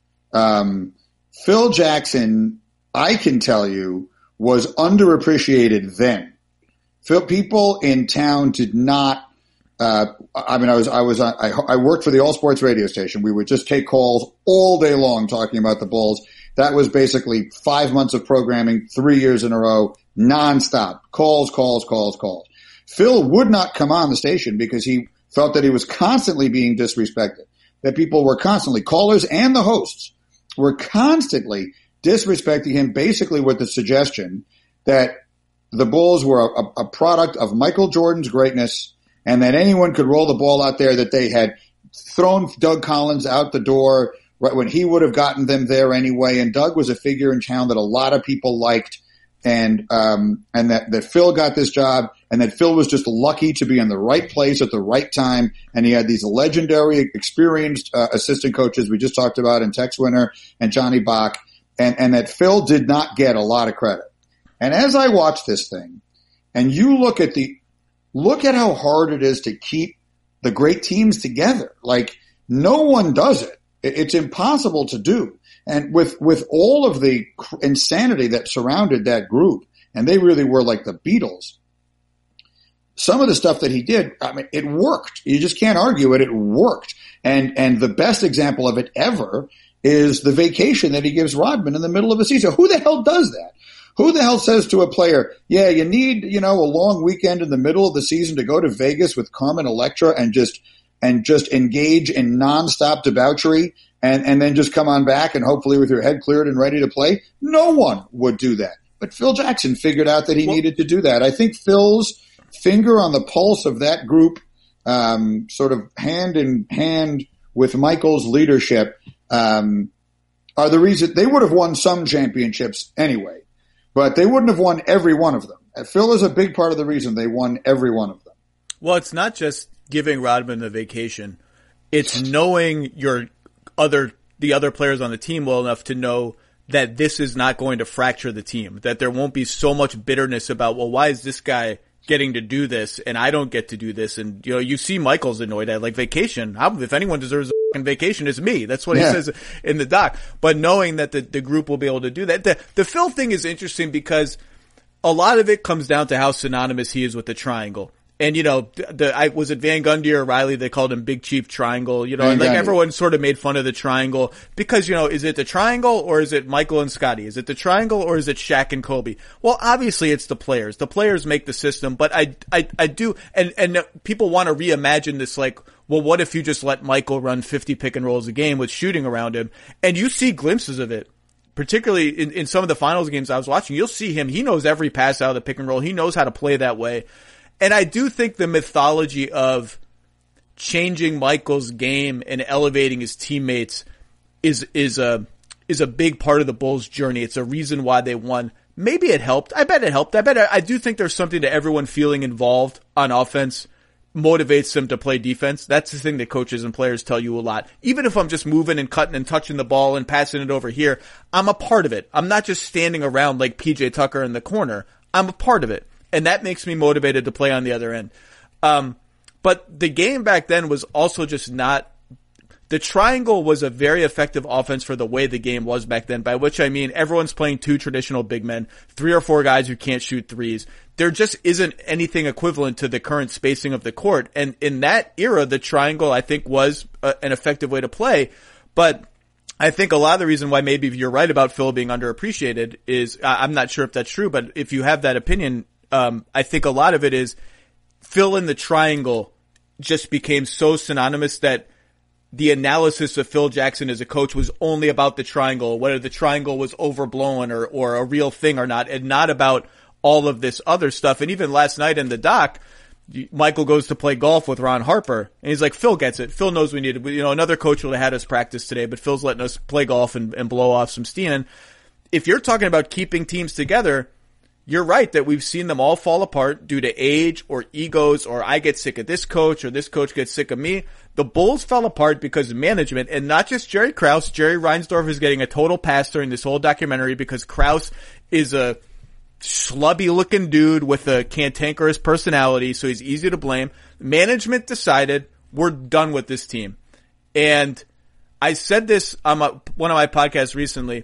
Um, Phil Jackson, I can tell you, was underappreciated then. Phil, people in town did not. Uh, I mean, I was, I was, I, I worked for the All Sports radio station. We would just take calls all day long talking about the Bulls. That was basically five months of programming, three years in a row, nonstop calls, calls, calls, calls. Phil would not come on the station because he felt that he was constantly being disrespected. That people were constantly, callers and the hosts were constantly disrespecting him, basically with the suggestion that the Bulls were a, a product of Michael Jordan's greatness and that anyone could roll the ball out there, that they had thrown Doug Collins out the door right when he would have gotten them there anyway. And Doug was a figure in town that a lot of people liked, and um, and that, that Phil got this job, and that Phil was just lucky to be in the right place at the right time. And he had these legendary, experienced uh, assistant coaches we just talked about in Tex Winter and Johnny Bach. And, and that Phil did not get a lot of credit. And as I watch this thing, and you look at the, look at how hard it is to keep the great teams together. Like, no one does it. It's impossible to do. And with, with all of the insanity that surrounded that group, and they really were like the Beatles, some of the stuff that he did, I mean, it worked. You just can't argue it. It worked. And, and the best example of it ever is the vacation that he gives Rodman in the middle of the season. Who the hell does that? Who the hell says to a player, yeah, you need, you know, a long weekend in the middle of the season to go to Vegas with Carmen Electra and just, and just engage in nonstop debauchery and, and then just come on back and hopefully with your head cleared and ready to play? No one would do that. But Phil Jackson figured out that he well, needed to do that. I think Phil's finger on the pulse of that group, um, sort of hand in hand with Michael's leadership, Um, are the reason they would have won some championships anyway, but they wouldn't have won every one of them. And Phil is a big part of the reason they won every one of them. Well, it's not just giving Rodman the vacation. It's knowing your other, the other players on the team well enough to know that this is not going to fracture the team, that there won't be so much bitterness about, well, why is this guy getting to do this and I don't get to do this? And, you know, you see Michael's annoyed at, like, vacation. How, if anyone deserves a fucking vacation, it's me. That's what yeah. he says in the doc. But knowing that the, the group will be able to do that. The, the Phil thing is interesting because a lot of it comes down to how synonymous he is with the triangle. And, you know, the, the I was it Van Gundy or Riley, they called him Big Chief Triangle, you know, Van and like Gundy. Everyone sort of made fun of the triangle because, you know, is it the triangle or is it Michael and Scotty? Is it the triangle or is it Shaq and Kobe? Well, obviously it's the players. The players make the system, but I, I, I do, and, and people want to reimagine this like, well, what if you just let Michael run fifty pick and rolls a game with shooting around him? And you see glimpses of it. Particularly in, in some of the finals games I was watching, you'll see him. He knows every pass out of the pick and roll. He knows how to play that way. And I do think the mythology of changing Michael's game and elevating his teammates is, is a, is a big part of the Bulls' journey. It's a reason why they won maybe it helped. I bet it helped. I bet I, I do think there's something to everyone feeling involved on offense motivates them to play defense. That's the thing that coaches and players tell you a lot. Even if I'm just moving and cutting and touching the ball and passing it over here, I'm a part of it. I'm not just standing around like P J Tucker in the corner. I'm a part of it. And that makes me motivated to play on the other end. Um, but the game back then was also just not, the triangle was a very effective offense for the way the game was back then, by which I mean everyone's playing two traditional big men, three or four guys who can't shoot threes. There just isn't anything equivalent to the current spacing of the court. And in that era, the triangle, I think, was a, an effective way to play. But I think a lot of the reason why maybe you're right about Phil being underappreciated is, I'm not sure if that's true, but if you have that opinion, um, I think a lot of it is Phil in the triangle just became so synonymous that the analysis of Phil Jackson as a coach was only about the triangle, whether the triangle was overblown or, or a real thing or not, and not about all of this other stuff. And even last night in the doc, Michael goes to play golf with Ron Harper, and he's like, Phil gets it. Phil knows we need it. You know, another coach would have had us practice today, but Phil's letting us play golf and, and blow off some steam. And if you're talking about keeping teams together, you're right that we've seen them all fall apart due to age or egos or I get sick of this coach or this coach gets sick of me. The Bulls fell apart because of management, and not just Jerry Krause. Jerry Reinsdorf is getting a total pass during this whole documentary because Krause is a schlubby looking dude with a cantankerous personality, so he's easy to blame. Management decided we're done with this team. And I said this on my, one of my podcasts recently.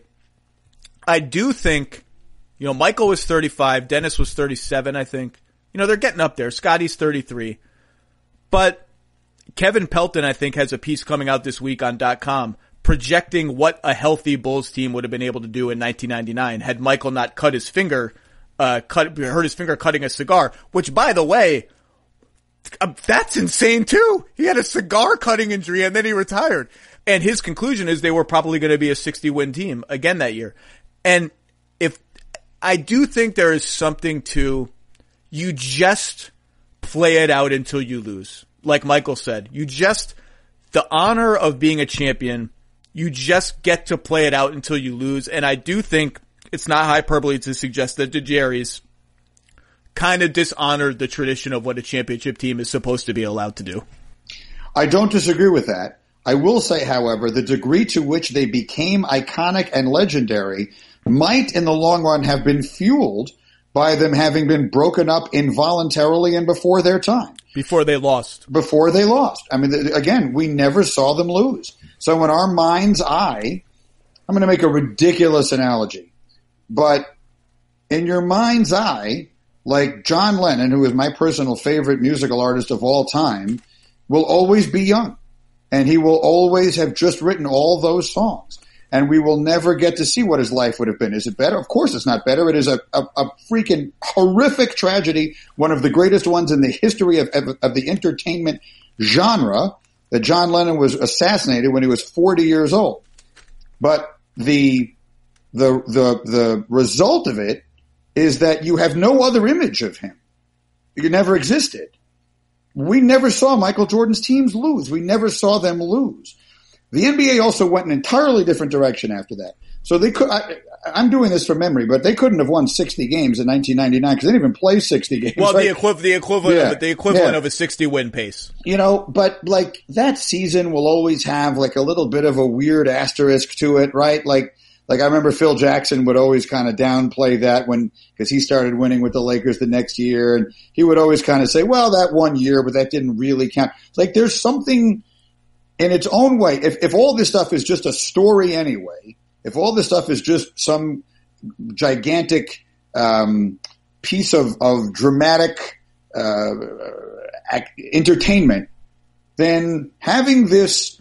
I do think, you know, Michael was thirty-five, Dennis was thirty-seven, I think. You know, they're getting up there. Scotty's thirty-three. But Kevin Pelton, I think, has a piece coming out this week on .com projecting what a healthy Bulls team would have been able to do in nineteen ninety-nine had Michael not cut his finger, uh, cut, hurt his finger cutting a cigar, which, by the way, that's insane too. He had a cigar cutting injury and then he retired. And his conclusion is they were probably going to be a sixty win team again that year. And if, I do think there is something to, you just play it out until you lose. Like Michael said, you just, the honor of being a champion, you just get to play it out until you lose. And I do think it's not hyperbole to suggest that the Jerry's kind of dishonored the tradition of what a championship team is supposed to be allowed to do. I don't disagree with that. I will say, however, the degree to which they became iconic and legendary might in the long run have been fueled by them having been broken up involuntarily and before their time. Before they lost. Before they lost. I mean, again, we never saw them lose. So in our mind's eye, I'm going to make a ridiculous analogy, but in your mind's eye, like John Lennon, who is my personal favorite musical artist of all time, will always be young. And he will always have just written all those songs. And we will never get to see what his life would have been. Is it better? Of course it's not better. It is a, a, a freaking horrific tragedy, one of the greatest ones in the history of, of, of the entertainment genre, that John Lennon was assassinated when he was forty years old. But the, the, the, the result of it is that you have no other image of him. It never existed. We never saw Michael Jordan's teams lose. We never saw them lose. The N B A also went an entirely different direction after that. So they could, I, I'm doing this from memory, but they couldn't have won sixty games in nineteen ninety-nine because they didn't even play sixty games. Well, right? the, equi- the equivalent yeah. of the equivalent yeah. of a sixty win pace. You know, but like that season will always have like a little bit of a weird asterisk to it, right? Like, like I remember Phil Jackson would always kind of downplay that when, because he started winning with the Lakers the next year, and he would always kind of say, well, that one year, but that didn't really count. Like there's something in its own way. If, if all this stuff is just a story anyway, if all this stuff is just some gigantic um, piece of, of dramatic uh, entertainment, then having this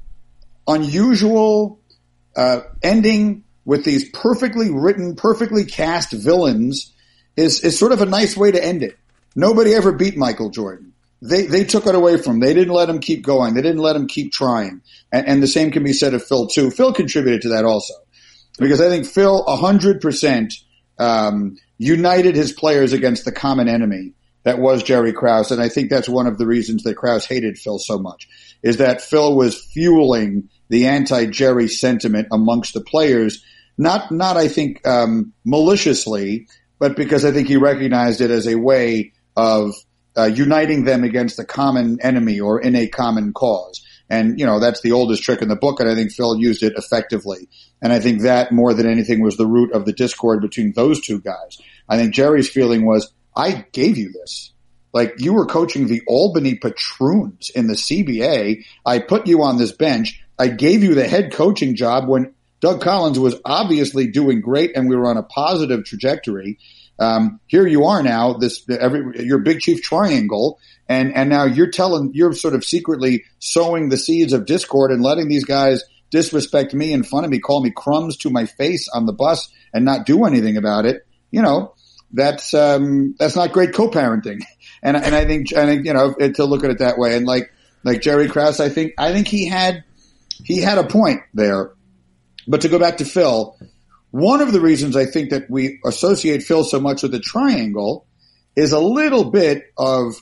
unusual uh, ending with these perfectly written, perfectly cast villains is, is sort of a nice way to end it. Nobody ever beat Michael Jordan. They, they took it away from him. They didn't let him keep going. They didn't let him keep trying. And, and the same can be said of Phil too. Phil contributed to that also. Because I think Phil a hundred percent, um, united his players against the common enemy that was Jerry Krause. And I think that's one of the reasons that Krause hated Phil so much, is that Phil was fueling the anti-Jerry sentiment amongst the players Not, not I think um, maliciously, but because I think he recognized it as a way of uh, uniting them against a common enemy or in a common cause. And, you know, that's the oldest trick in the book, and I think Phil used it effectively. And I think that, more than anything, was the root of the discord between those two guys. I think Jerry's feeling was, I gave you this. Like, you were coaching the Albany Patroons in the C B A. I put you on this bench. I gave you the head coaching job when Doug Collins was obviously doing great and we were on a positive trajectory. Um, here you are now, this, every, your Big Chief Triangle, and, and now you're telling, you're sort of secretly sowing the seeds of discord and letting these guys disrespect me in front of me, call me crumbs to my face on the bus and not do anything about it. You know, that's, um, that's not great co-parenting. And, and I think, I think, you know, to look at it that way. And like, like Jerry Krause, I think, I think he had, he had a point there. But to go back to Phil, one of the reasons I think that we associate Phil so much with the triangle is a little bit of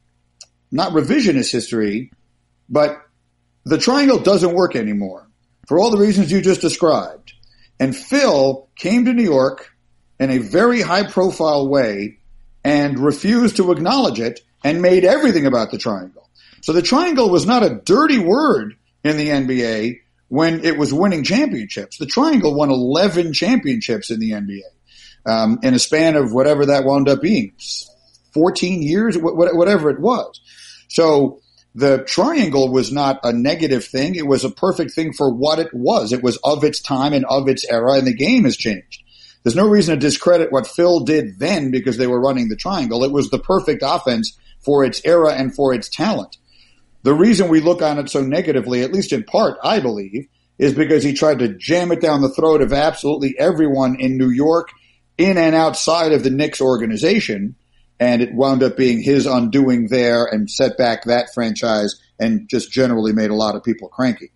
not revisionist history, but the triangle doesn't work anymore for all the reasons you just described. And Phil came to New York in a very high profile way and refused to acknowledge it and made everything about the triangle. So the triangle was not a dirty word in the N B A when it was winning championships. The triangle won eleven championships in the N B A um, in a span of whatever that wound up being, fourteen years, whatever it was. So the triangle was not a negative thing. It was a perfect thing for what it was. It was of its time and of its era, and the game has changed. There's no reason to discredit what Phil did then because they were running the triangle. It was the perfect offense for its era and for its talent. The reason we look on it so negatively, at least in part, I believe, is because he tried to jam it down the throat of absolutely everyone in New York, in and outside of the Knicks organization, and it wound up being his undoing there and set back that franchise and just generally made a lot of people cranky.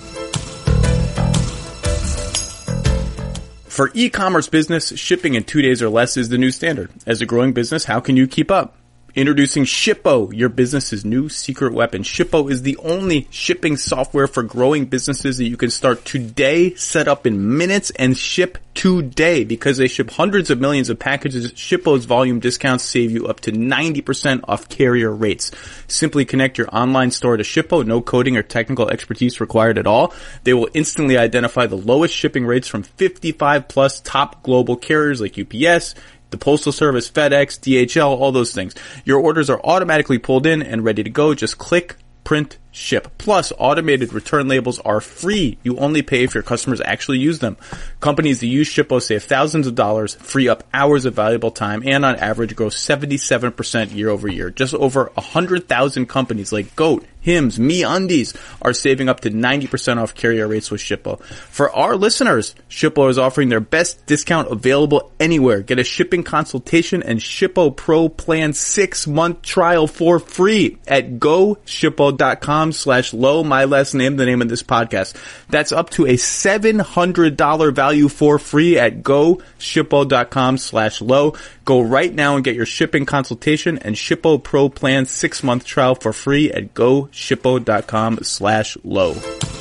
For e-commerce business, shipping in two days or less is the new standard. As a growing business, how can you keep up? Introducing Shippo, your business's new secret weapon. Shippo is the only shipping software for growing businesses that you can start today, set up in minutes, and ship today. Because they ship hundreds of millions of packages, Shippo's volume discounts save you up to ninety percent off carrier rates. Simply connect your online store to Shippo, no coding or technical expertise required at all. They will instantly identify the lowest shipping rates from fifty-five plus top global carriers like U P S, the Postal Service, FedEx, D H L, all those things. Your orders are automatically pulled in and ready to go. Just click, print, ship. Plus, automated return labels are free. You only pay if your customers actually use them. Companies that use Shippo save thousands of dollars, free up hours of valuable time, and on average grow seventy-seven percent year over year. Just over one hundred thousand companies like Goat, Hims, MeUndies are saving up to ninety percent off carrier rates with Shippo. For our listeners, Shippo is offering their best discount available anywhere. Get a shipping consultation and Shippo Pro Plan six month trial for free at go shippo dot com slash low, my last name, the name of this podcast. That's up to a seven hundred dollars value for free at go shippo dot com slash low. Go right now and get your shipping consultation and Shippo Pro Plan six month trial for free at go shippo dot com slash low.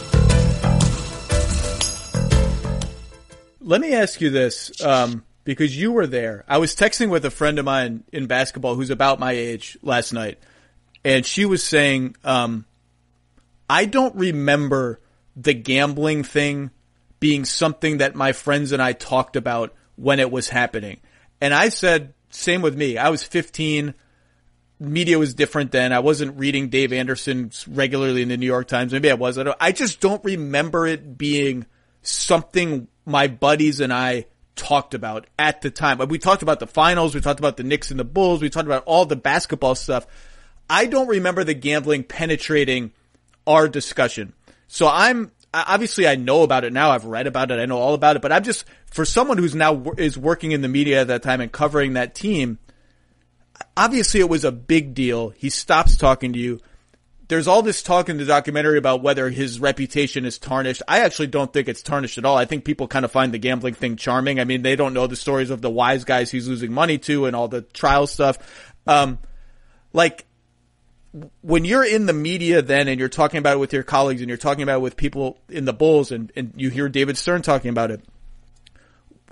Let me ask you this, um, because you were there. I was texting with a friend of mine in basketball who's about my age last night, and she was saying, um, I don't remember the gambling thing being something that my friends and I talked about when it was happening. And I said, same with me. I was fifteen. Media was different then. I wasn't reading Dave Anderson regularly in the New York Times. Maybe I was. I, don't, I just don't remember it being something my buddies and I talked about at the time. We talked about the finals. We talked about the Knicks and the Bulls. We talked about all the basketball stuff. I don't remember the gambling penetrating our discussion. So I'm, obviously I know about it now. I've read about it. I know all about it, but I'm just, for someone who's now is working in the media at that time and covering that team, obviously it was a big deal. He stops talking to you. There's all this talk in the documentary about whether his reputation is tarnished. I actually don't think it's tarnished at all. I think people kind of find the gambling thing charming. I mean, they don't know the stories of the wise guys he's losing money to and all the trial stuff. Um, like, when you're in the media then and you're talking about it with your colleagues and you're talking about it with people in the Bulls and, and you hear David Stern talking about it,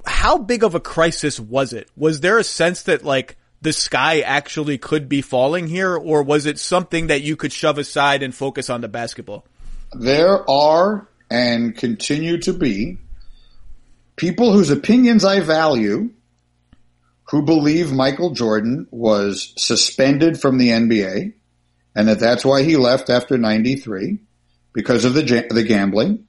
how big of a crisis was it? Was there a sense that like the sky actually could be falling here, or was it something that you could shove aside and focus on the basketball? There are and continue to be people whose opinions I value who believe Michael Jordan was suspended from the N B A and that that's why he left after ninety-three because of the the gambling.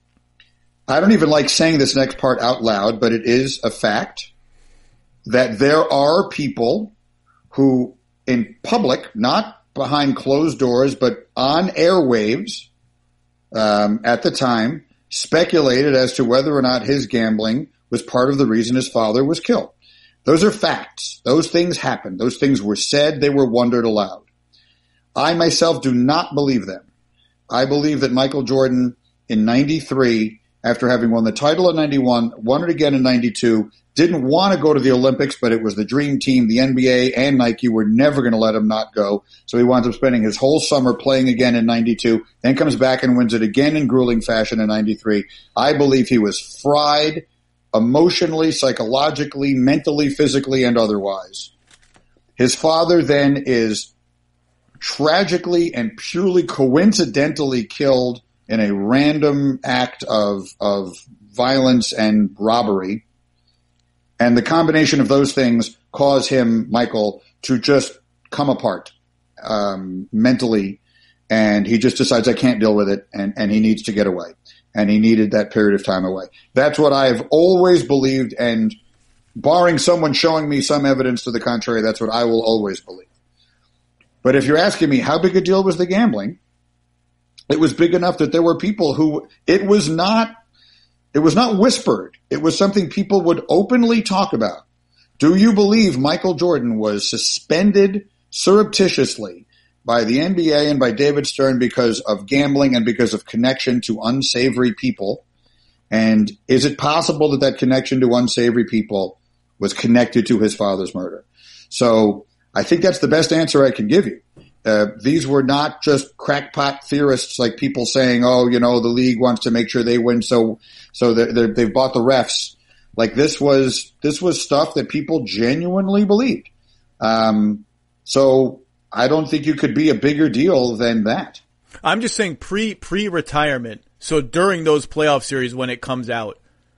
I don't even like saying this next part out loud, but it is a fact that there are people who in public, not behind closed doors, but on airwaves um, at the time, speculated as to whether or not his gambling was part of the reason his father was killed. Those are facts. Those things happened. Those things were said. They were wondered aloud. I myself do not believe them. I believe that Michael Jordan in ninety-three, after having won the title in ninety-one, won it again in ninety-two, didn't want to go to the Olympics, but it was the dream team. The N B A and Nike were never going to let him not go. So he winds up spending his whole summer playing again in ninety-two, then comes back and wins it again in grueling fashion in ninety-three. I believe he was fried emotionally, psychologically, mentally, physically, and otherwise. His father then is tragically and purely coincidentally killed in a random act of of violence and robbery. And the combination of those things cause him, Michael, to just come apart um, mentally. And he just decides, I can't deal with it, and, and he needs to get away. And he needed that period of time away. That's what I've always believed, and barring someone showing me some evidence to the contrary, that's what I will always believe. But if you're asking me how big a deal was the gambling, it was big enough that there were people who it was not it was not whispered. It was something people would openly talk about. Do you believe Michael Jordan was suspended surreptitiously by the N B A and by David Stern because of gambling and because of connection to unsavory people? And is it possible that that connection to unsavory people was connected to his father's murder? So I think that's the best answer I can give you. Uh, these were not just crackpot theorists like people saying, oh, you know, the league wants to make sure they win, so so they're, they're, they've bought the refs. Like this was this was stuff that people genuinely believed. Um, so I don't think you could be a bigger deal than that. I'm just saying pre pre retirement. So during those playoff series when it comes out,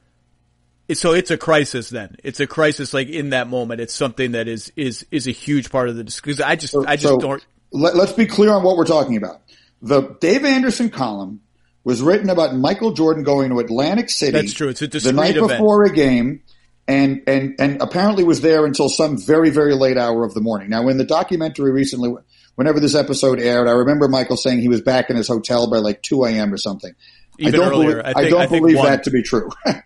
so it's a crisis then. It's a crisis like in that moment. It's something that is is is a huge part of the discussion. I just so, I just so don't. Let, let's be clear on what we're talking about. The Dave Anderson column was written about Michael Jordan going to Atlantic City. That's true. It's a discrete the night event. before a game, and and and apparently was there until some very very late hour of the morning. Now, in the documentary recently, whenever this episode aired, I remember Michael saying he was back in his hotel by like two a.m. or something. Even I don't earlier. believe, I, think, I don't I think believe one. that to be true.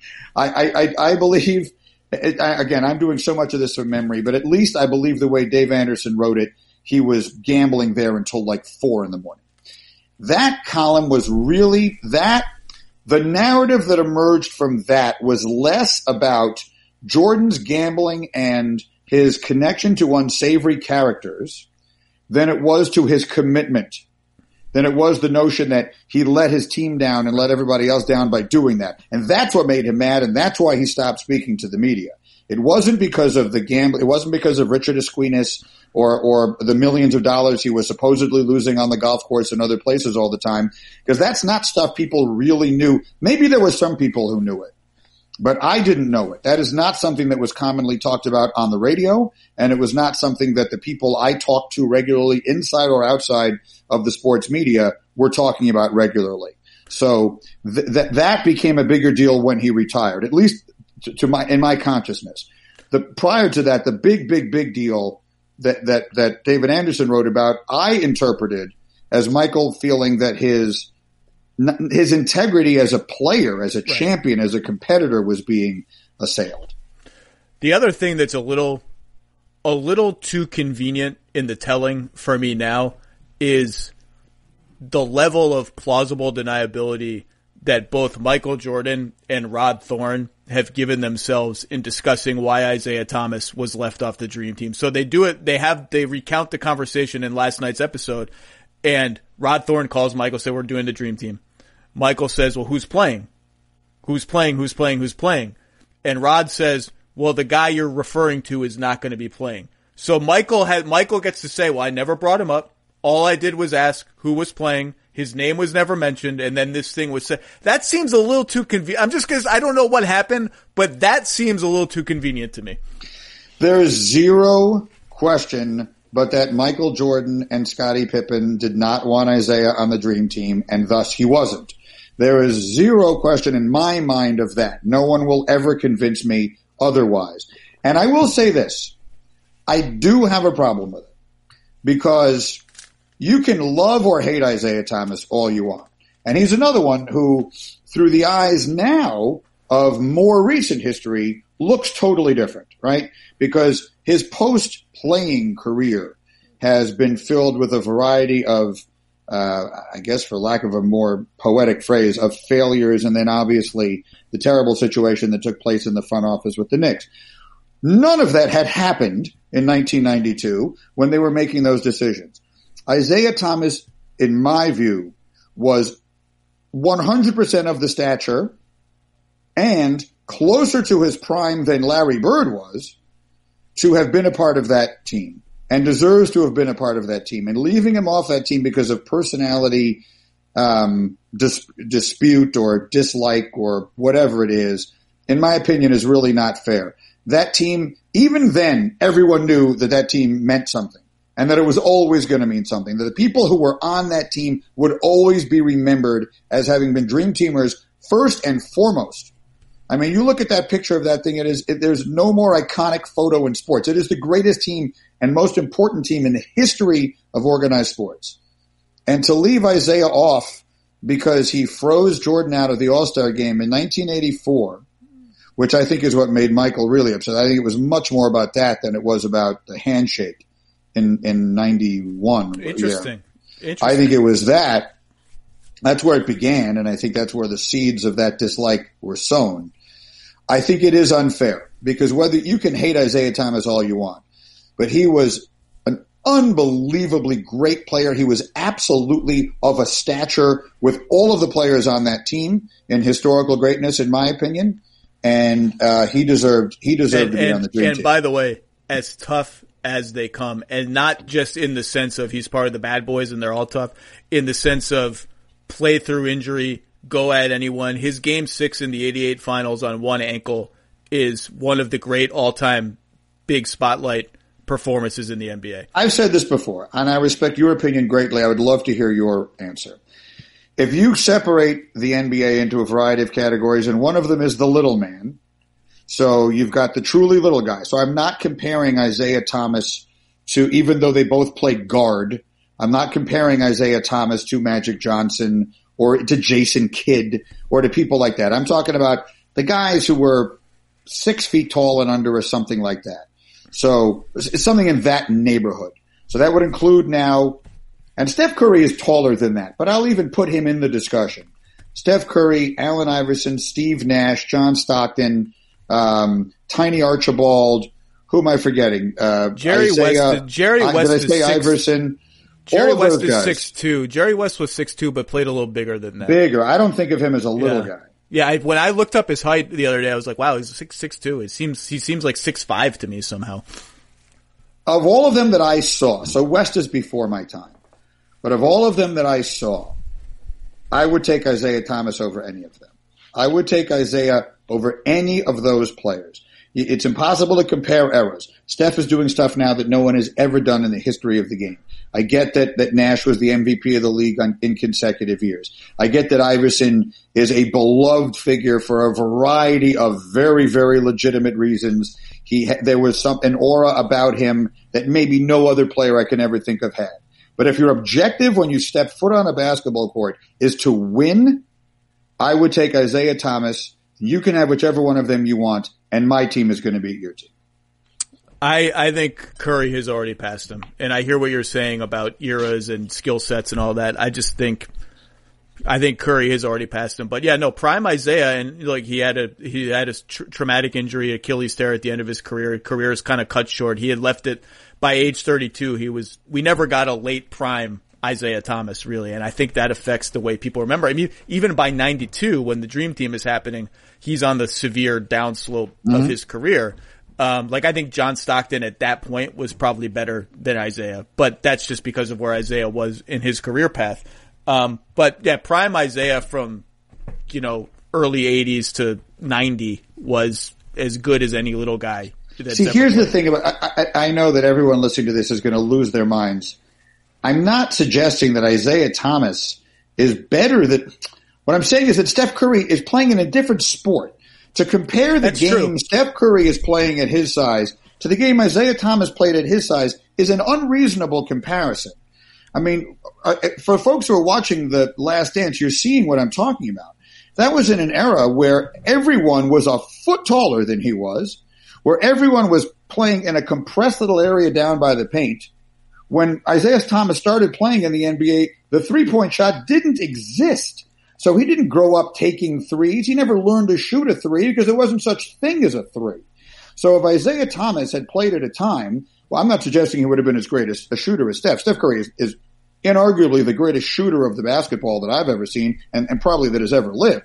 I, I, I believe, again, I'm doing so much of this from memory, but at least I believe the way Dave Anderson wrote it, he was gambling there until like four in the morning. That column was really that, the narrative that emerged from that was less about Jordan's gambling and his connection to unsavory characters than it was to his commitment. Than it was the notion that he let his team down and let everybody else down by doing that. And that's what made him mad, and that's why he stopped speaking to the media. It wasn't because of the gamble. It wasn't because of Richard Esquinas or, or the millions of dollars he was supposedly losing on the golf course and other places all the time, because that's not stuff people really knew. Maybe there were some people who knew it, but I didn't know it. That is not something that was commonly talked about on the radio, and it was not something that the people I talked to regularly, inside or outside of the sports media, were talking about regularly. So th- that that became a bigger deal when he retired, at least to, to my in my consciousness. The prior to that, the big, big, big deal that that that David Anderson wrote about, I interpreted as Michael feeling that his his integrity as a player, as a right. champion, as a competitor was being assailed. The other thing that's a little a little too convenient in the telling for me now is the level of plausible deniability that both Michael Jordan and Rod Thorn have given themselves in discussing why Isaiah Thomas was left off the Dream Team. So they do it, they have, they recount the conversation in last night's episode, and Rod Thorn calls Michael, say, we're doing the Dream Team. Michael says, well, who's playing? Who's playing? Who's playing? Who's playing? And Rod says, well, the guy you're referring to is not going to be playing. So Michael had, Michael gets to say, well, I never brought him up. All I did was ask who was playing. His name was never mentioned, and then this thing was said. That seems a little too convenient. I'm just because I don't know what happened, but that seems a little too convenient to me. There is zero question but that Michael Jordan and Scottie Pippen did not want Isiah on the Dream Team, and thus he wasn't. There is zero question in my mind of that. No one will ever convince me otherwise. And I will say this. I do have a problem with it because you can love or hate Isiah Thomas all you want. And he's another one who, through the eyes now of more recent history, looks totally different, right? Because his post-playing career has been filled with a variety of, uh, I guess for lack of a more poetic phrase, of failures and then obviously the terrible situation that took place in the front office with the Knicks. None of that had happened in nineteen ninety-two when they were making those decisions. Isiah Thomas, in my view, was one hundred percent of the stature and closer to his prime than Larry Bird was to have been a part of that team and deserves to have been a part of that team. And leaving him off that team because of personality um, dis- dispute or dislike or whatever it is, in my opinion, is really not fair. That team, even then, everyone knew that that team meant something and that it was always going to mean something, that the people who were on that team would always be remembered as having been Dream Teamers first and foremost. I mean, you look at that picture of that thing, it is, it, there's no more iconic photo in sports. It is the greatest team and most important team in the history of organized sports. And to leave Isiah off because he froze Jordan out of the All-Star game in nineteen eighty-four, which I think is what made Michael really upset. I think it was much more about that than it was about the handshake in, in ninety-one. Interesting. Yeah. Interesting. I think it was that. That's where it began, and I think that's where the seeds of that dislike were sown. I think it is unfair because whether you can hate Isiah Thomas all you want, but he was an unbelievably great player. He was absolutely of a stature with all of the players on that team in historical greatness, in my opinion. And uh, he deserved he deserved and, to be and, on the Dream and Team. And by the way, as tough as they come, and not just in the sense of he's part of the bad boys and they're all tough, in the sense of play through injury, go at anyone. His game six in the eighty-eight finals on one ankle is one of the great all-time big spotlight performances in the N B A. I've said this before, and I respect your opinion greatly. I would love to hear your answer. If you separate the N B A into a variety of categories, and one of them is the little man, so you've got the truly little guy. So I'm not comparing Isiah Thomas to, even though they both play guard, I'm not comparing Isiah Thomas to Magic Johnson or to Jason Kidd or to people like that. I'm talking about the guys who were six feet tall and under or something like that. So it's something in that neighborhood. So that would include now, and Steph Curry is taller than that, but I'll even put him in the discussion. Steph Curry, Allen Iverson, Steve Nash, John Stockton, um, Tiny Archibald. Who am I forgetting? Uh, Jerry Isaiah, West. Jerry uh, West did I is say six, Iverson? Jerry All of West those is guys. six two. Jerry West was six two, but played a little bigger than that. Bigger. I don't think of him as a little yeah. guy. Yeah, I, when I looked up his height the other day, I was like, wow, he's six six two. It seems he seems like six five to me somehow. Of all of them that I saw, so West is before my time, but of all of them that I saw, I would take Isiah Thomas over any of them. I would take Isiah over any of those players. It's impossible to compare eras. Steph is doing stuff now that no one has ever done in the history of the game. I get that, that Nash was the M V P of the league on, in consecutive years. I get that Iverson is a beloved figure for a variety of very, very legitimate reasons. He, there was some, an aura about him that maybe no other player I can ever think of had. But if your objective when you step foot on a basketball court is to win, I would take Isiah Thomas. You can have whichever one of them you want, and my team is going to beat your team. I, I think Curry has already passed him. And I hear what you're saying about eras and skill sets and all that. I just think, I think Curry has already passed him. But yeah, no, prime Isiah, and like he had a, he had a tr- traumatic injury, Achilles tear at the end of his career. His career is kind of cut short. He had left it by age thirty-two. He was, we never got a late prime Isaiah Thomas, really. And I think that affects the way people remember. I mean, even by ninety-two, when the Dream Team is happening, he's on the severe downslope mm-hmm. of his career. Um, like I think John Stockton at that point was probably better than Isaiah, but that's just because of where Isaiah was in his career path. Um, but yeah, prime Isaiah from, you know, early eighties to ninety was as good as any little guy. See, here's played. the thing about, I, I, I know that everyone listening to this is going to lose their minds. I'm not suggesting that Isaiah Thomas is better than, what I'm saying is that Steph Curry is playing in a different sport. To compare the That's game true. Steph Curry is playing at his size to the game Isaiah Thomas played at his size is an unreasonable comparison. I mean, for folks who are watching The Last Dance, you're seeing what I'm talking about. That was in an era where everyone was a foot taller than he was, where everyone was playing in a compressed little area down by the paint. When Isaiah Thomas started playing in the N B A, the three-point shot didn't exist. So he didn't grow up taking threes. He never learned to shoot a three because there wasn't such thing as a three. So if Isaiah Thomas had played at a time, well, I'm not suggesting he would have been as great as a shooter as Steph. Steph Curry is, is inarguably the greatest shooter of the basketball that I've ever seen and, and probably that has ever lived.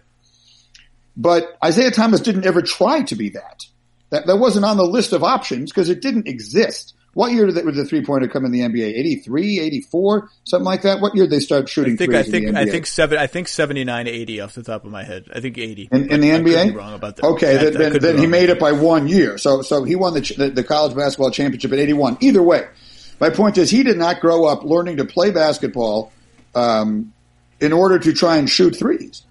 But Isaiah Thomas didn't ever try to be that. That, that wasn't on the list of options because it didn't exist. What year did the, did the three-pointer come in the N B A? eighty-three, eighty-four, something like that? What year did they start shooting I think, threes I think, in the N B A? I think seven, I think seventy-nine, eighty off the top of my head. I think eighty. In, in the I, N B A? I could be wrong about that. Okay, I, then, then, then he made it by one year. So, so he won the, the, the college basketball championship in eighty-one. Either way, my point is he did not grow up learning to play basketball, um, in order to try and shoot threes.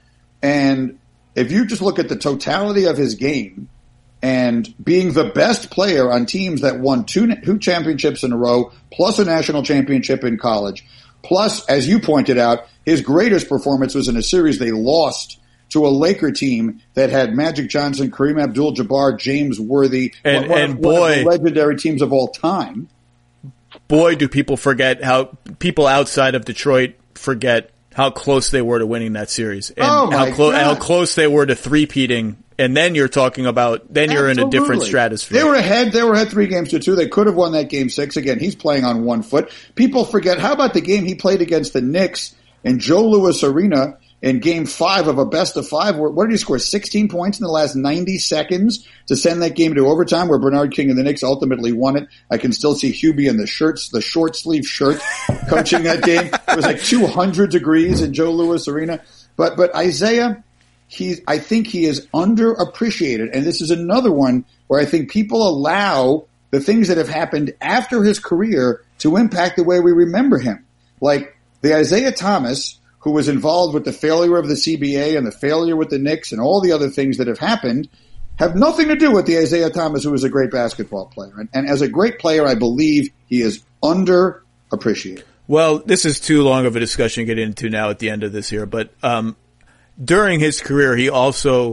And if you just look at the totality of his game, and being the best player on teams that won two, two championships in a row, plus a national championship in college, plus, as you pointed out, his greatest performance was in a series they lost to a Laker team that had Magic Johnson, Kareem Abdul-Jabbar, James Worthy, and, one, and of, boy, one of the legendary teams of all time. Boy, do people forget how people outside of Detroit forget how close they were to winning that series, and oh how, clo- God. how close they were to three-peating. And then you're talking about, then you're Absolutely. in a different stratosphere. They were ahead, they were ahead three games to two. They could have won that game six. Again, he's playing on one foot. People forget, how about the game he played against the Knicks in Joe Louis Arena in game five of a best of five? Where, what did he score? sixteen points in the last ninety seconds to send that game to overtime where Bernard King and the Knicks ultimately won it. I can still see Hubie in the shirts, the short sleeve shirt coaching that game. It was like two hundred degrees in Joe Louis Arena. But, but Isaiah, He's, I think he is underappreciated. And this is another one where I think people allow the things that have happened after his career to impact the way we remember him. Like the Isaiah Thomas, who was involved with the failure of the C B A and the failure with the Knicks and all the other things that have happened, have nothing to do with the Isaiah Thomas who was a great basketball player. And, and as a great player, I believe he is underappreciated. Well, this is too long of a discussion to get into now at the end of this here, but, um, during his career, he also,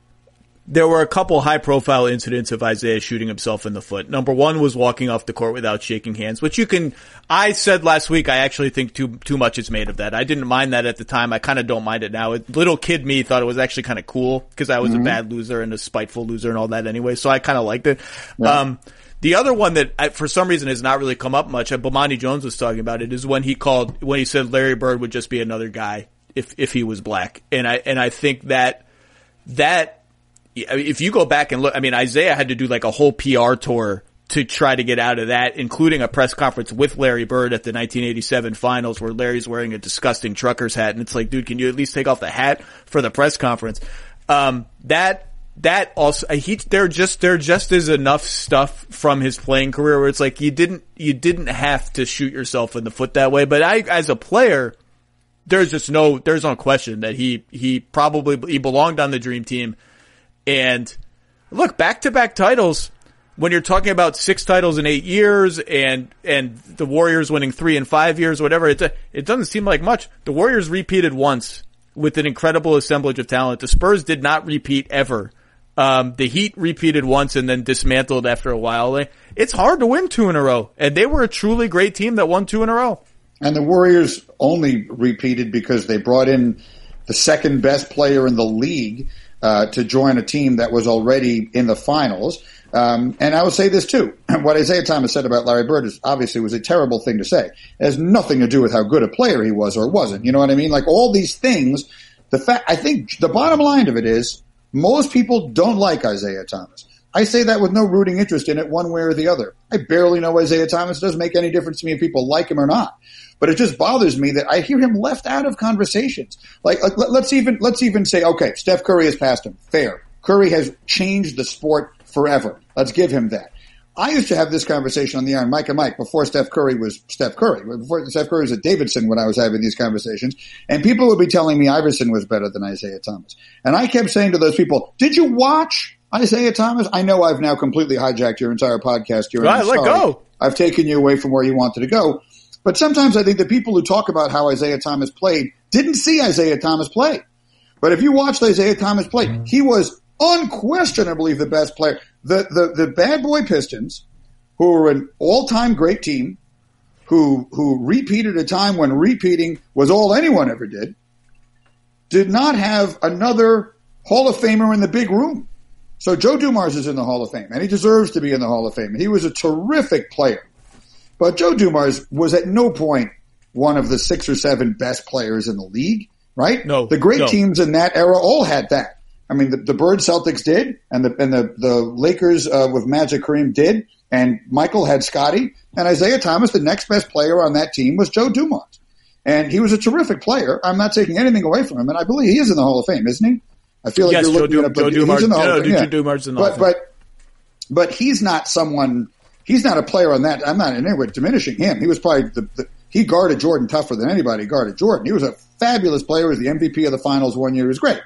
there were a couple high-profile incidents of Isaiah shooting himself in the foot. Number one was walking off the court without shaking hands, which you can, I said last week, I actually think too too much is made of that. I didn't mind that at the time. I kind of don't mind it now. Little kid me thought it was actually kind of cool because I was mm-hmm. a bad loser and a spiteful loser and all that anyway, so I kind of liked it. Yeah. Um, the other one that I, for some reason has not really come up much, Bomani Jones was talking about it, is when he called, when he said Larry Bird would just be another guy if if he was black. And I and I think that that if you go back and look, I mean, Isaiah had to do like a whole P R tour to try to get out of that, including a press conference with Larry Bird at the nineteen eighty-seven finals where Larry's wearing a disgusting trucker's hat, and it's like, dude, can you at least take off the hat for the press conference? Um, that that also he there just there just is enough stuff from his playing career where it's like you didn't you didn't have to shoot yourself in the foot that way. But I, as a player, there's just no, there's no question that he, he probably, he belonged on the Dream Team. And look, back-to-back titles, when you're talking about six titles in eight years and, and the Warriors winning three in five years, whatever, it, it doesn't seem like much. The Warriors repeated once with an incredible assemblage of talent. The Spurs did not repeat ever. Um, the Heat repeated once and then dismantled after a while. It's hard to win two in a row. And they were a truly great team that won two in a row. And the Warriors only repeated because they brought in the second best player in the league uh, to join a team that was already in the finals. Um, and I will say this too. What Isaiah Thomas said about Larry Bird is obviously was a terrible thing to say. It has nothing to do with how good a player he was or wasn't. You know what I mean? Like all these things, the fact, I think the bottom line of it is most people don't like Isaiah Thomas. I say that with no rooting interest in it one way or the other. I barely know Isaiah Thomas. It doesn't make any difference to me if people like him or not. But it just bothers me that I hear him left out of conversations. Like, like let's even, let's even say, okay, Steph Curry has passed him. Fair. Curry has changed the sport forever. Let's give him that. I used to have this conversation on the Iron Mike and Mike before Steph Curry was Steph Curry. Before Steph Curry was at Davidson when I was having these conversations. And people would be telling me Iverson was better than Isaiah Thomas. And I kept saying to those people, did you watch Isaiah Thomas? I know I've now completely hijacked your entire podcast here. Right, let go. I've taken you away from where you wanted to go. But sometimes I think the people who talk about how Isaiah Thomas played didn't see Isaiah Thomas play. But if you watched Isaiah Thomas play, he was unquestionably the best player. The, the, the bad boy Pistons, who were an all-time great team, who, who repeated a time when repeating was all anyone ever did, did not have another Hall of Famer in the big room. So Joe Dumars is in the Hall of Fame, and he deserves to be in the Hall of Fame. He was a terrific player. But Joe Dumars was at no point one of the six or seven best players in the league, right? No. The great no. teams in that era all had that. I mean, the, the Bird Celtics did, and the and the, the Lakers uh, with Magic Kareem did, and Michael had Scotty, and Isaiah Thomas, the next best player on that team, was Joe Dumars. And he was a terrific player. I'm not taking anything away from him, and I believe he is in the Hall of Fame, isn't he? I feel like yes, you're looking Joe, at it, but Joe he's Dumars, in the Hall no, of Fame. Joe Yeah. Dumars in the Hall but, of Fame. but, but he's not someone, he's not a player on that. I'm not in any way diminishing him. He was probably the, the he guarded Jordan tougher than anybody guarded Jordan. He was a fabulous player. He was the M V P of the finals one year. He was great.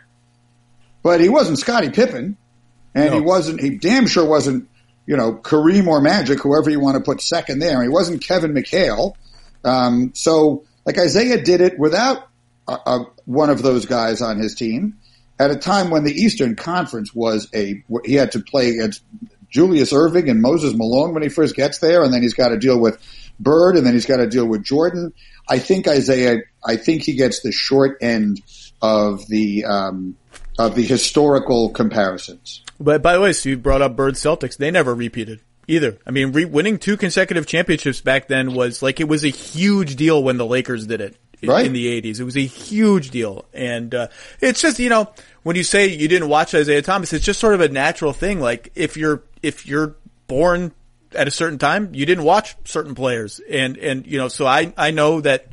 But he wasn't Scottie Pippen, and no. he wasn't, he damn sure wasn't, you know, Kareem or Magic, whoever you want to put second there. He wasn't Kevin McHale. Um, so, like, Isaiah did it without a, a, one of those guys on his team at a time when the Eastern Conference was a, he had to play against Julius Erving and Moses Malone when he first gets there, and then he's got to deal with Bird, and then he's got to deal with Jordan. I think Isaiah, I think he gets the short end of the, um, of the historical comparisons. But by the way, so you brought up Bird Celtics. They never repeated either. I mean, re- winning two consecutive championships back then was like, it was a huge deal when the Lakers did it in, right. in the eighties. It was a huge deal. And, uh, it's just, you know, when you say you didn't watch Isaiah Thomas, it's just sort of a natural thing. Like if you're, if you're born at a certain time, you didn't watch certain players. And, and, you know, so I, I know that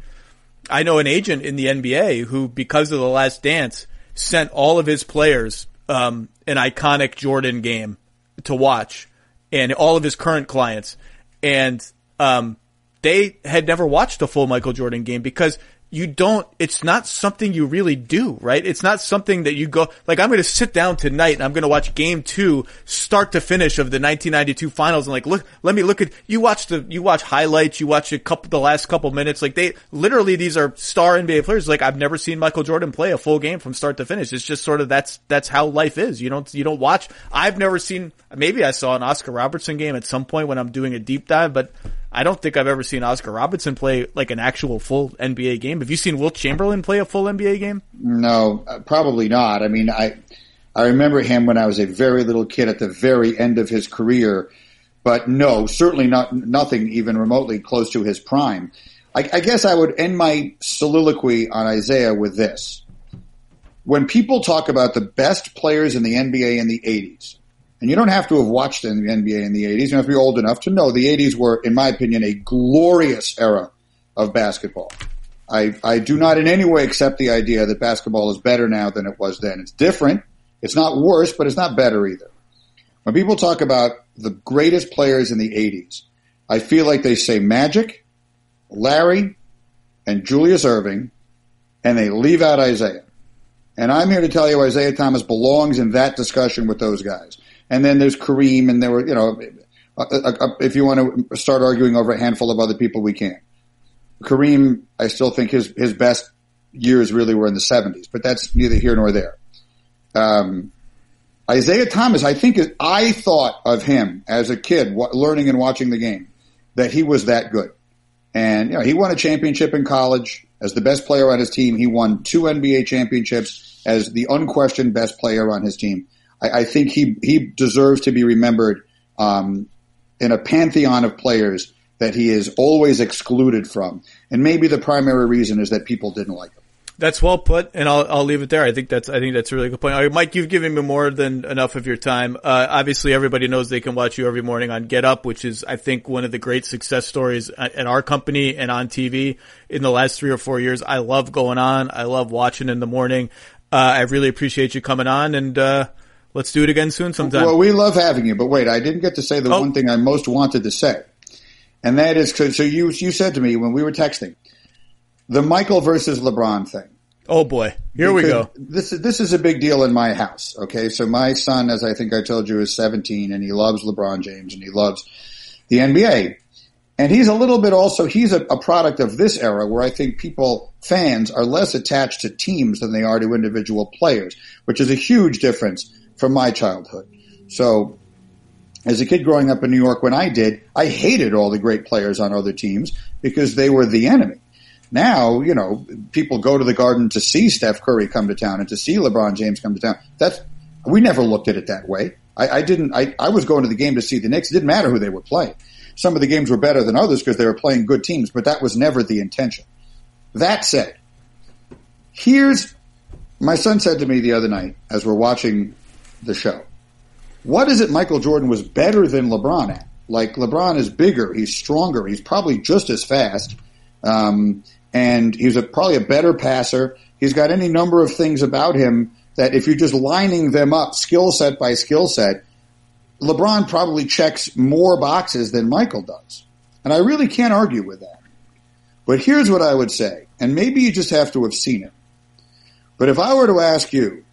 I know an agent in the N B A who, because of The Last Dance, sent all of his players um an iconic Jordan game to watch, and all of his current clients, and um they had never watched a full Michael Jordan game because you don't, it's not something you really do, right? It's not something that you go, like, I'm going to sit down tonight and I'm going to watch game two, start to finish of the nineteen ninety-two finals, and like, look, let me look at, you watch the, you watch highlights, you watch a couple, the last couple minutes, like they, literally these are star N B A players, like I've never seen Michael Jordan play a full game from start to finish. It's just sort of, that's, that's how life is. You don't, you don't watch, I've never seen, maybe I saw an Oscar Robertson game at some point when I'm doing a deep dive, but I don't think I've ever seen Oscar Robertson play like an actual full N B A game. Have you seen Wilt Chamberlain play a full N B A game? No, probably not. I mean, I I remember him when I was a very little kid at the very end of his career, but no, certainly not nothing even remotely close to his prime. I, I guess I would end my soliloquy on Isaiah with this. When people talk about the best players in the N B A in the eighties, and you don't have to have watched the N B A in the eighties. You have to be old enough to know the eighties were, in my opinion, a glorious era of basketball. I, I do not in any way accept the idea that basketball is better now than it was then. It's different. It's not worse, but it's not better either. When people talk about the greatest players in the eighties, I feel like they say Magic, Larry, and Julius Erving, and they leave out Isaiah. And I'm here to tell you Isaiah Thomas belongs in that discussion with those guys. And then there's Kareem, and there were, you know, uh, uh, if you want to start arguing over a handful of other people, we can. Kareem, I still think his his best years really were in the seventies, but that's neither here nor there. Um, Isaiah Thomas, I think, is, I thought of him as a kid, w- learning and watching the game, that he was that good. And you know, he won a championship in college as the best player on his team. He won two N B A championships as the unquestioned best player on his team. I think he he deserves to be remembered um, in a pantheon of players that he is always excluded from. And maybe the primary reason is that people didn't like him. That's well put, and I'll I'll leave it there. I think that's I think that's a really good point. All right, Mike, you've given me more than enough of your time. Uh, obviously, everybody knows they can watch you every morning on Get Up, which is I think one of the great success stories at, at our company and on T V in the last three or four years. I love going on. I love watching in the morning. Uh, I really appreciate you coming on, and uh, let's do it again soon sometime. Well, we love having you, but wait, I didn't get to say the oh. one thing I most wanted to say, and that is so you you said to me when we were texting the Michael versus LeBron thing. Oh boy, here because we go. This is this is a big deal in my house. Okay, so my son, as I think I told you, is seventeen, and he loves LeBron James, and he loves the N B A. And he's a little bit also he's a, a product of this era where I think people fans are less attached to teams than they are to individual players, which is a huge difference from my childhood. So, as a kid growing up in New York, when I did, I hated all the great players on other teams because they were the enemy. Now, you know, people go to the Garden to see Steph Curry come to town and to see LeBron James come to town. That's, we never looked at it that way. I, I didn't, I, I was going to the game to see the Knicks. It didn't matter who they were playing. Some of the games were better than others because they were playing good teams, but that was never the intention. That said, here's, my son said to me the other night as we're watching the show, what is it Michael Jordan was better than LeBron at? Like, LeBron is bigger, he's stronger, he's probably just as fast. Um, And he's a, probably a better passer. He's got any number of things about him that if you're just lining them up skill set by skill set, LeBron probably checks more boxes than Michael does. And I really can't argue with that. But here's what I would say, and maybe you just have to have seen it. But if I were to ask you,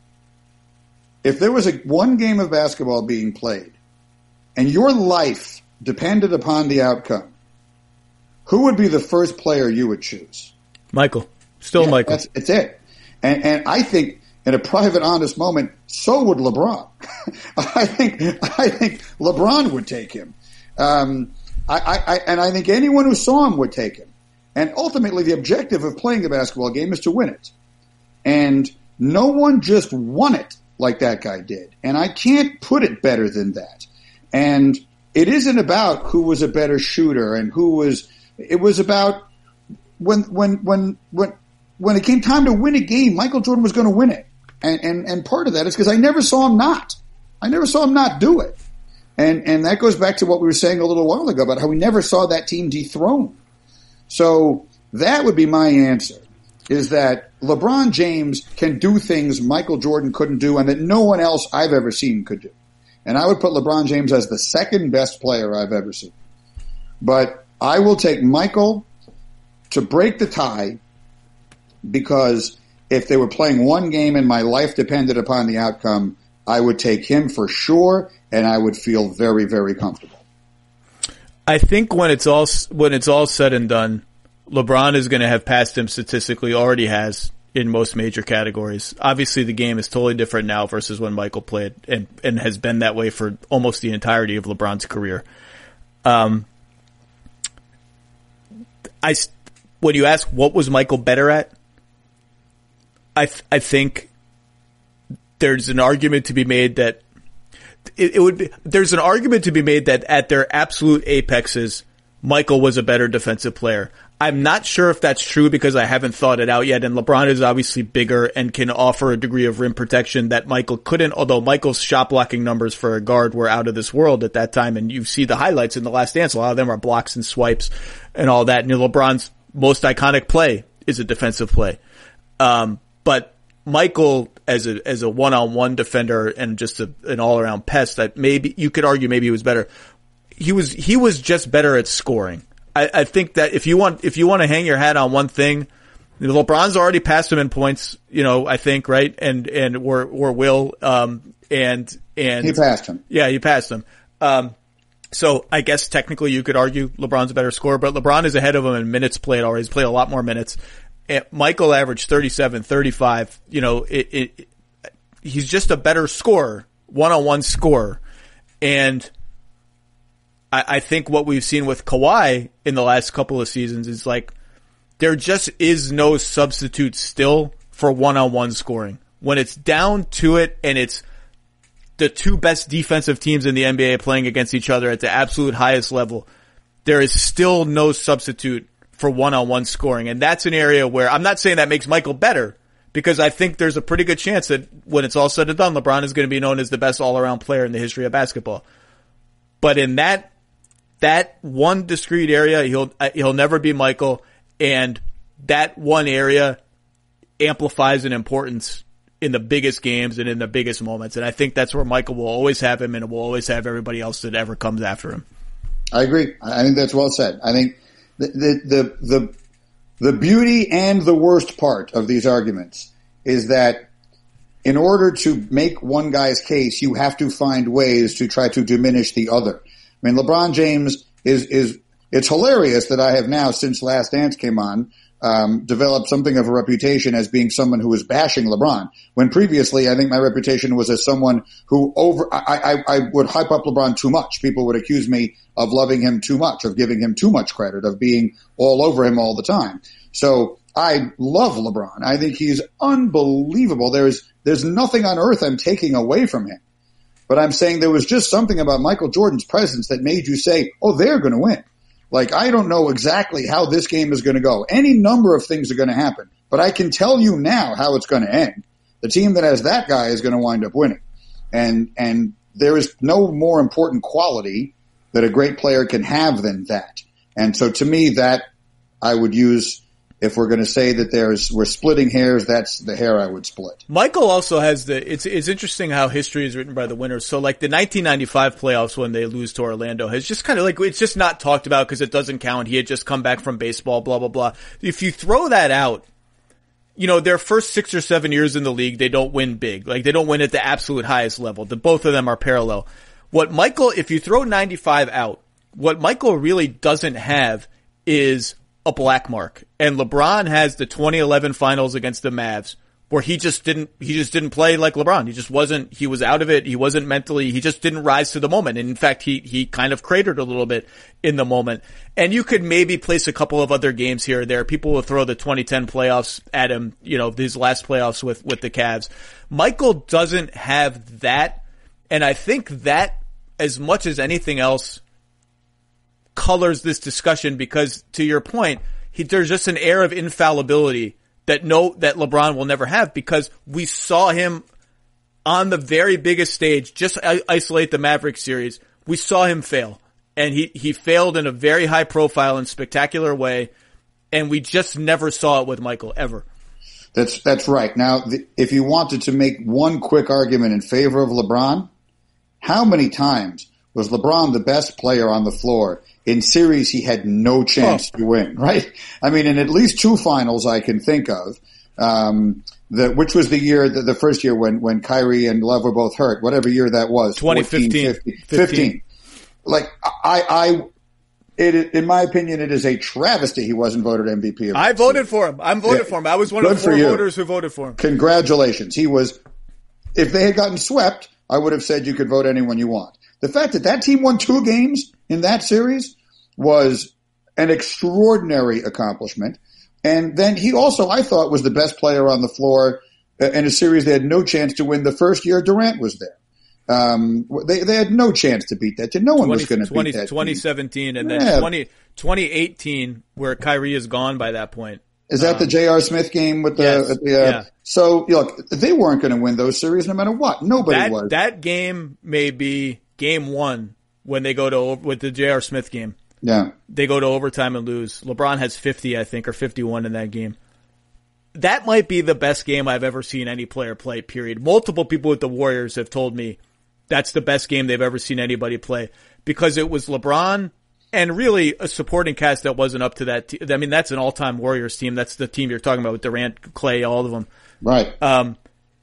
if there was a one game of basketball being played and your life depended upon the outcome, who would be the first player you would choose? Michael. Still yeah, Michael. That's, it's it. And, and I think in a private, honest moment, so would LeBron. I think I think LeBron would take him. Um, I, I, I, and I think anyone who saw him would take him. And ultimately, the objective of playing a basketball game is to win it. And no one just won it like that guy did. And I can't put it better than that. And it isn't about who was a better shooter and who was. It was about when when when when when it came time to win a game, Michael Jordan was going to win it, and and and part of that is because I never saw him not. I never saw him not do it, and and that goes back to what we were saying a little while ago about how we never saw that team dethroned. So that would be my answer: is that LeBron James can do things Michael Jordan couldn't do, and that no one else I've ever seen could do. And I would put LeBron James as the second best player I've ever seen, but I will take Michael to break the tie because if they were playing one game and my life depended upon the outcome, I would take him for sure, and I would feel very, very comfortable. I think when it's all when it's all said and done, LeBron is going to have passed him statistically, already has in most major categories. Obviously, the game is totally different now versus when Michael played, and and has been that way for almost the entirety of LeBron's career. Um. I, when you ask what was Michael better at, I th- I think there's an argument to be made that it, it would be, there's an argument to be made that at their absolute apexes, Michael was a better defensive player. I'm not sure if that's true because I haven't thought it out yet, and LeBron is obviously bigger and can offer a degree of rim protection that Michael couldn't, although Michael's shot blocking numbers for a guard were out of this world at that time, and you see the highlights in The Last Dance. A lot of them are blocks and swipes and all that, and LeBron's most iconic play is a defensive play. Um, but Michael, as a as a one-on-one defender and just a, an all-around pest, that maybe you could argue maybe he was better. He was he was just better at scoring. I, I think that if you want, if you want to hang your hat on one thing, LeBron's already passed him in points, you know, I think, right? And, and, or, or will, um, and, and. He passed him. Yeah, he passed him. Um, so I guess technically you could argue LeBron's a better scorer, but LeBron is ahead of him in minutes played already. He's played a lot more minutes. And Michael averaged thirty-seven, thirty-five, you know, it, it, he's just a better scorer, one-on-one scorer. And, I think what we've seen with Kawhi in the last couple of seasons is like there just is no substitute still for one-on-one scoring. When it's down to it and it's the two best defensive teams in the N B A playing against each other at the absolute highest level, there is still no substitute for one-on-one scoring. And that's an area where I'm not saying that makes Michael better, because I think there's a pretty good chance that when it's all said and done, LeBron is going to be known as the best all-around player in the history of basketball. But in that, that one discrete area, he'll, he'll never be Michael. And that one area amplifies in importance in the biggest games and in the biggest moments. And I think that's where Michael will always have him, and will always have everybody else that ever comes after him. I agree. I think that's well said. I think the, the, the, the, the beauty and the worst part of these arguments is that in order to make one guy's case, you have to find ways to try to diminish the other. I mean, LeBron James is, is, it's hilarious that I have now, since Last Dance came on, um, developed something of a reputation as being someone who was bashing LeBron. When previously, I think my reputation was as someone who over, I, I, I would hype up LeBron too much. People would accuse me of loving him too much, of giving him too much credit, of being all over him all the time. So I love LeBron. I think he's unbelievable. There's, there's nothing on earth I'm taking away from him. But I'm saying there was just something about Michael Jordan's presence that made you say, oh, they're going to win. Like, I don't know exactly how this game is going to go. Any number of things are going to happen. But I can tell you now how it's going to end. The team that has that guy is going to wind up winning. And, and there is no more important quality that a great player can have than that. And so to me, that I would use, if we're going to say that there's, we're splitting hairs, that's the hair I would split. Michael also has the, it's, it's interesting how history is written by the winners. So like the nineteen ninety-five playoffs when they lose to Orlando has just kind of like, it's just not talked about because it doesn't count. He had just come back from baseball, blah, blah, blah. If you throw that out, you know, their first six or seven years in the league, they don't win big. Like they don't win at the absolute highest level. The, both of them are parallel. What Michael, if you throw ninety-five out, what Michael really doesn't have is a black mark. And LeBron has the twenty eleven finals against the Mavs where he just didn't, he just didn't play like LeBron. He just wasn't, he was out of it. He wasn't mentally, he just didn't rise to the moment. And in fact, he, he kind of cratered a little bit in the moment. And you could maybe place a couple of other games here or there. People will throw the twenty ten playoffs at him, you know, these last playoffs with, with the Cavs. Michael doesn't have that. And I think that as much as anything else colors this discussion, because to your point, he, there's just an air of infallibility that no, that LeBron will never have, because we saw him on the very biggest stage, just isolate the Mavericks series. We saw him fail, and he, he failed in a very high profile and spectacular way. And we just never saw it with Michael ever. That's, that's right. Now, the, if you wanted to make one quick argument in favor of LeBron, how many times was LeBron the best player on the floor in series he had no chance oh. to win, right? I mean, in at least two finals I can think of, um, the, which was the year, the, the first year when, when Kyrie and Love were both hurt, whatever year that was. twenty fifteen. fifteen, fifteen. Like, I, I, it, in my opinion, it is a travesty he wasn't voted M V P. Of I voted for him. I'm voted yeah. for him. I was one Good of the four voters who voted for him. Congratulations. He was, if they had gotten swept, I would have said you could vote anyone you want. The fact that that team won two games in that series was an extraordinary accomplishment. And then he also, I thought, was the best player on the floor in a series they had no chance to win the first year Durant was there. Um, they, they had no chance to beat that team. No one twenty, was going to beat that twenty seventeen team. And then yeah. twenty, twenty eighteen, where Kyrie is gone by that point. Is that um, the J R. Smith game with the, yes, the uh, yeah. So, look, they weren't going to win those series no matter what. Nobody that, was. That game may be game one when they go to, with the J R. Smith game. Yeah. They go to overtime and lose. LeBron has fifty, I think, or fifty-one in that game. That might be the best game I've ever seen any player play, period. Multiple people with the Warriors have told me that's the best game they've ever seen anybody play, because it was LeBron and really a supporting cast that wasn't up to that. Te- I mean, that's an all-time Warriors team. That's the team you're talking about with Durant, Clay, all of them. Right. Um,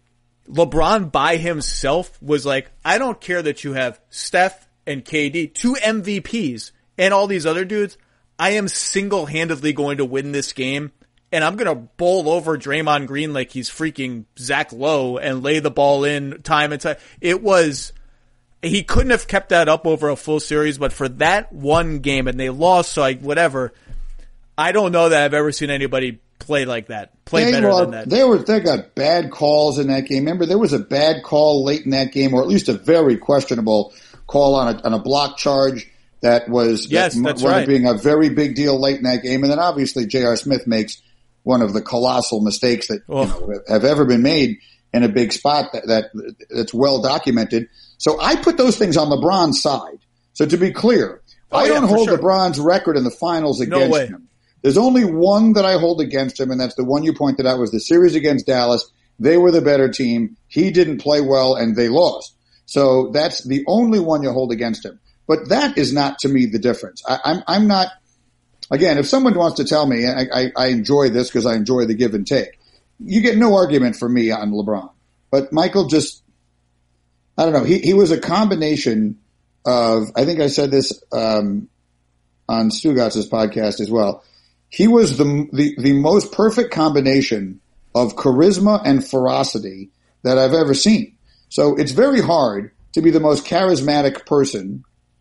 LeBron by himself was like, I don't care that you have Steph and K D, two M V Ps, and all these other dudes. I am single-handedly going to win this game, and I'm going to bowl over Draymond Green like he's freaking Zach Lowe and lay the ball in time and time. It was, he couldn't have kept that up over a full series, but for that one game, and they lost, so I, whatever, I don't know that I've ever seen anybody play like that. Play they better were, than that. They were, they got bad calls in that game. Remember, there was a bad call late in that game, or at least a very questionable call on a, on a block charge that was yes, that that's wound right. up being a very big deal late in that game. And then obviously J R. Smith makes one of the colossal mistakes that oh. you know, have ever been made in a big spot that, that that's well documented. So I put those things on LeBron's side. So to be clear, oh, I don't yeah, hold sure. LeBron's record in the finals against no way. him. There's only one that I hold against him, and that's the one you pointed out was the series against Dallas. They were the better team. He didn't play well, and they lost. So that's the only one you hold against him. But that is not, to me, the difference. I, I'm, I'm not – again, if someone wants to tell me, I, I, I enjoy this because I enjoy the give and take. You get no argument from me on LeBron. But Michael just – I don't know. He, he was a combination of – I think I said this um, on Stugatz's podcast as well. He was the, the the most perfect combination of charisma and ferocity that I've ever seen. So it's very hard to be the most charismatic person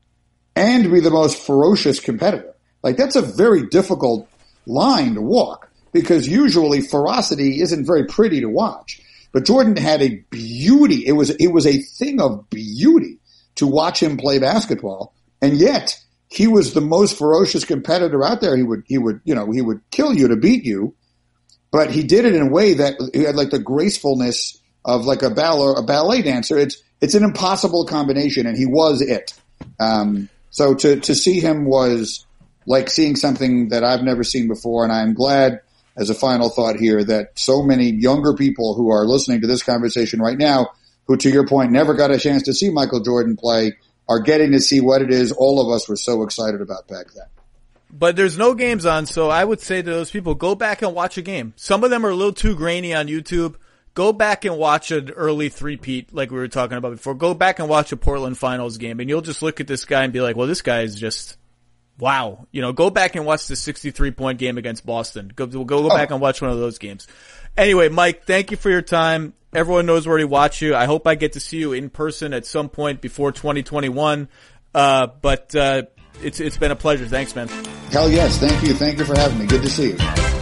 and be the most ferocious competitor. Like, that's a very difficult line to walk because usually ferocity isn't very pretty to watch. But Jordan had a beauty. It was it was a thing of beauty to watch him play basketball, and yet he was the most ferocious competitor out there. He would, he would, you know, he would kill you to beat you, but he did it in a way that he had like the gracefulness of like a ballet, a ballet dancer. It's, it's an impossible combination, and he was it. Um, so to, to see him was like seeing something that I've never seen before. And I'm glad, as a final thought here, that so many younger people who are listening to this conversation right now, who to your point never got a chance to see Michael Jordan play, are getting to see what it is all of us were so excited about back then. But there's no games on, so I would say to those people, go back and watch a game. Some of them are a little too grainy on YouTube. Go back and watch an early three-peat like we were talking about before. Go back and watch a Portland Finals game, and you'll just look at this guy and be like, well, this guy is just, wow. You know, go back and watch the sixty-three point game against Boston. Go, go, go oh. back and watch one of those games. Anyway, Mike, thank you for your time. Everyone knows where to watch you. I hope I get to see you in person at some point before twenty twenty-one. Uh, but, uh, it's, it's been a pleasure. Thanks, man. Hell yes. Thank you. Thank you for having me. Good to see you.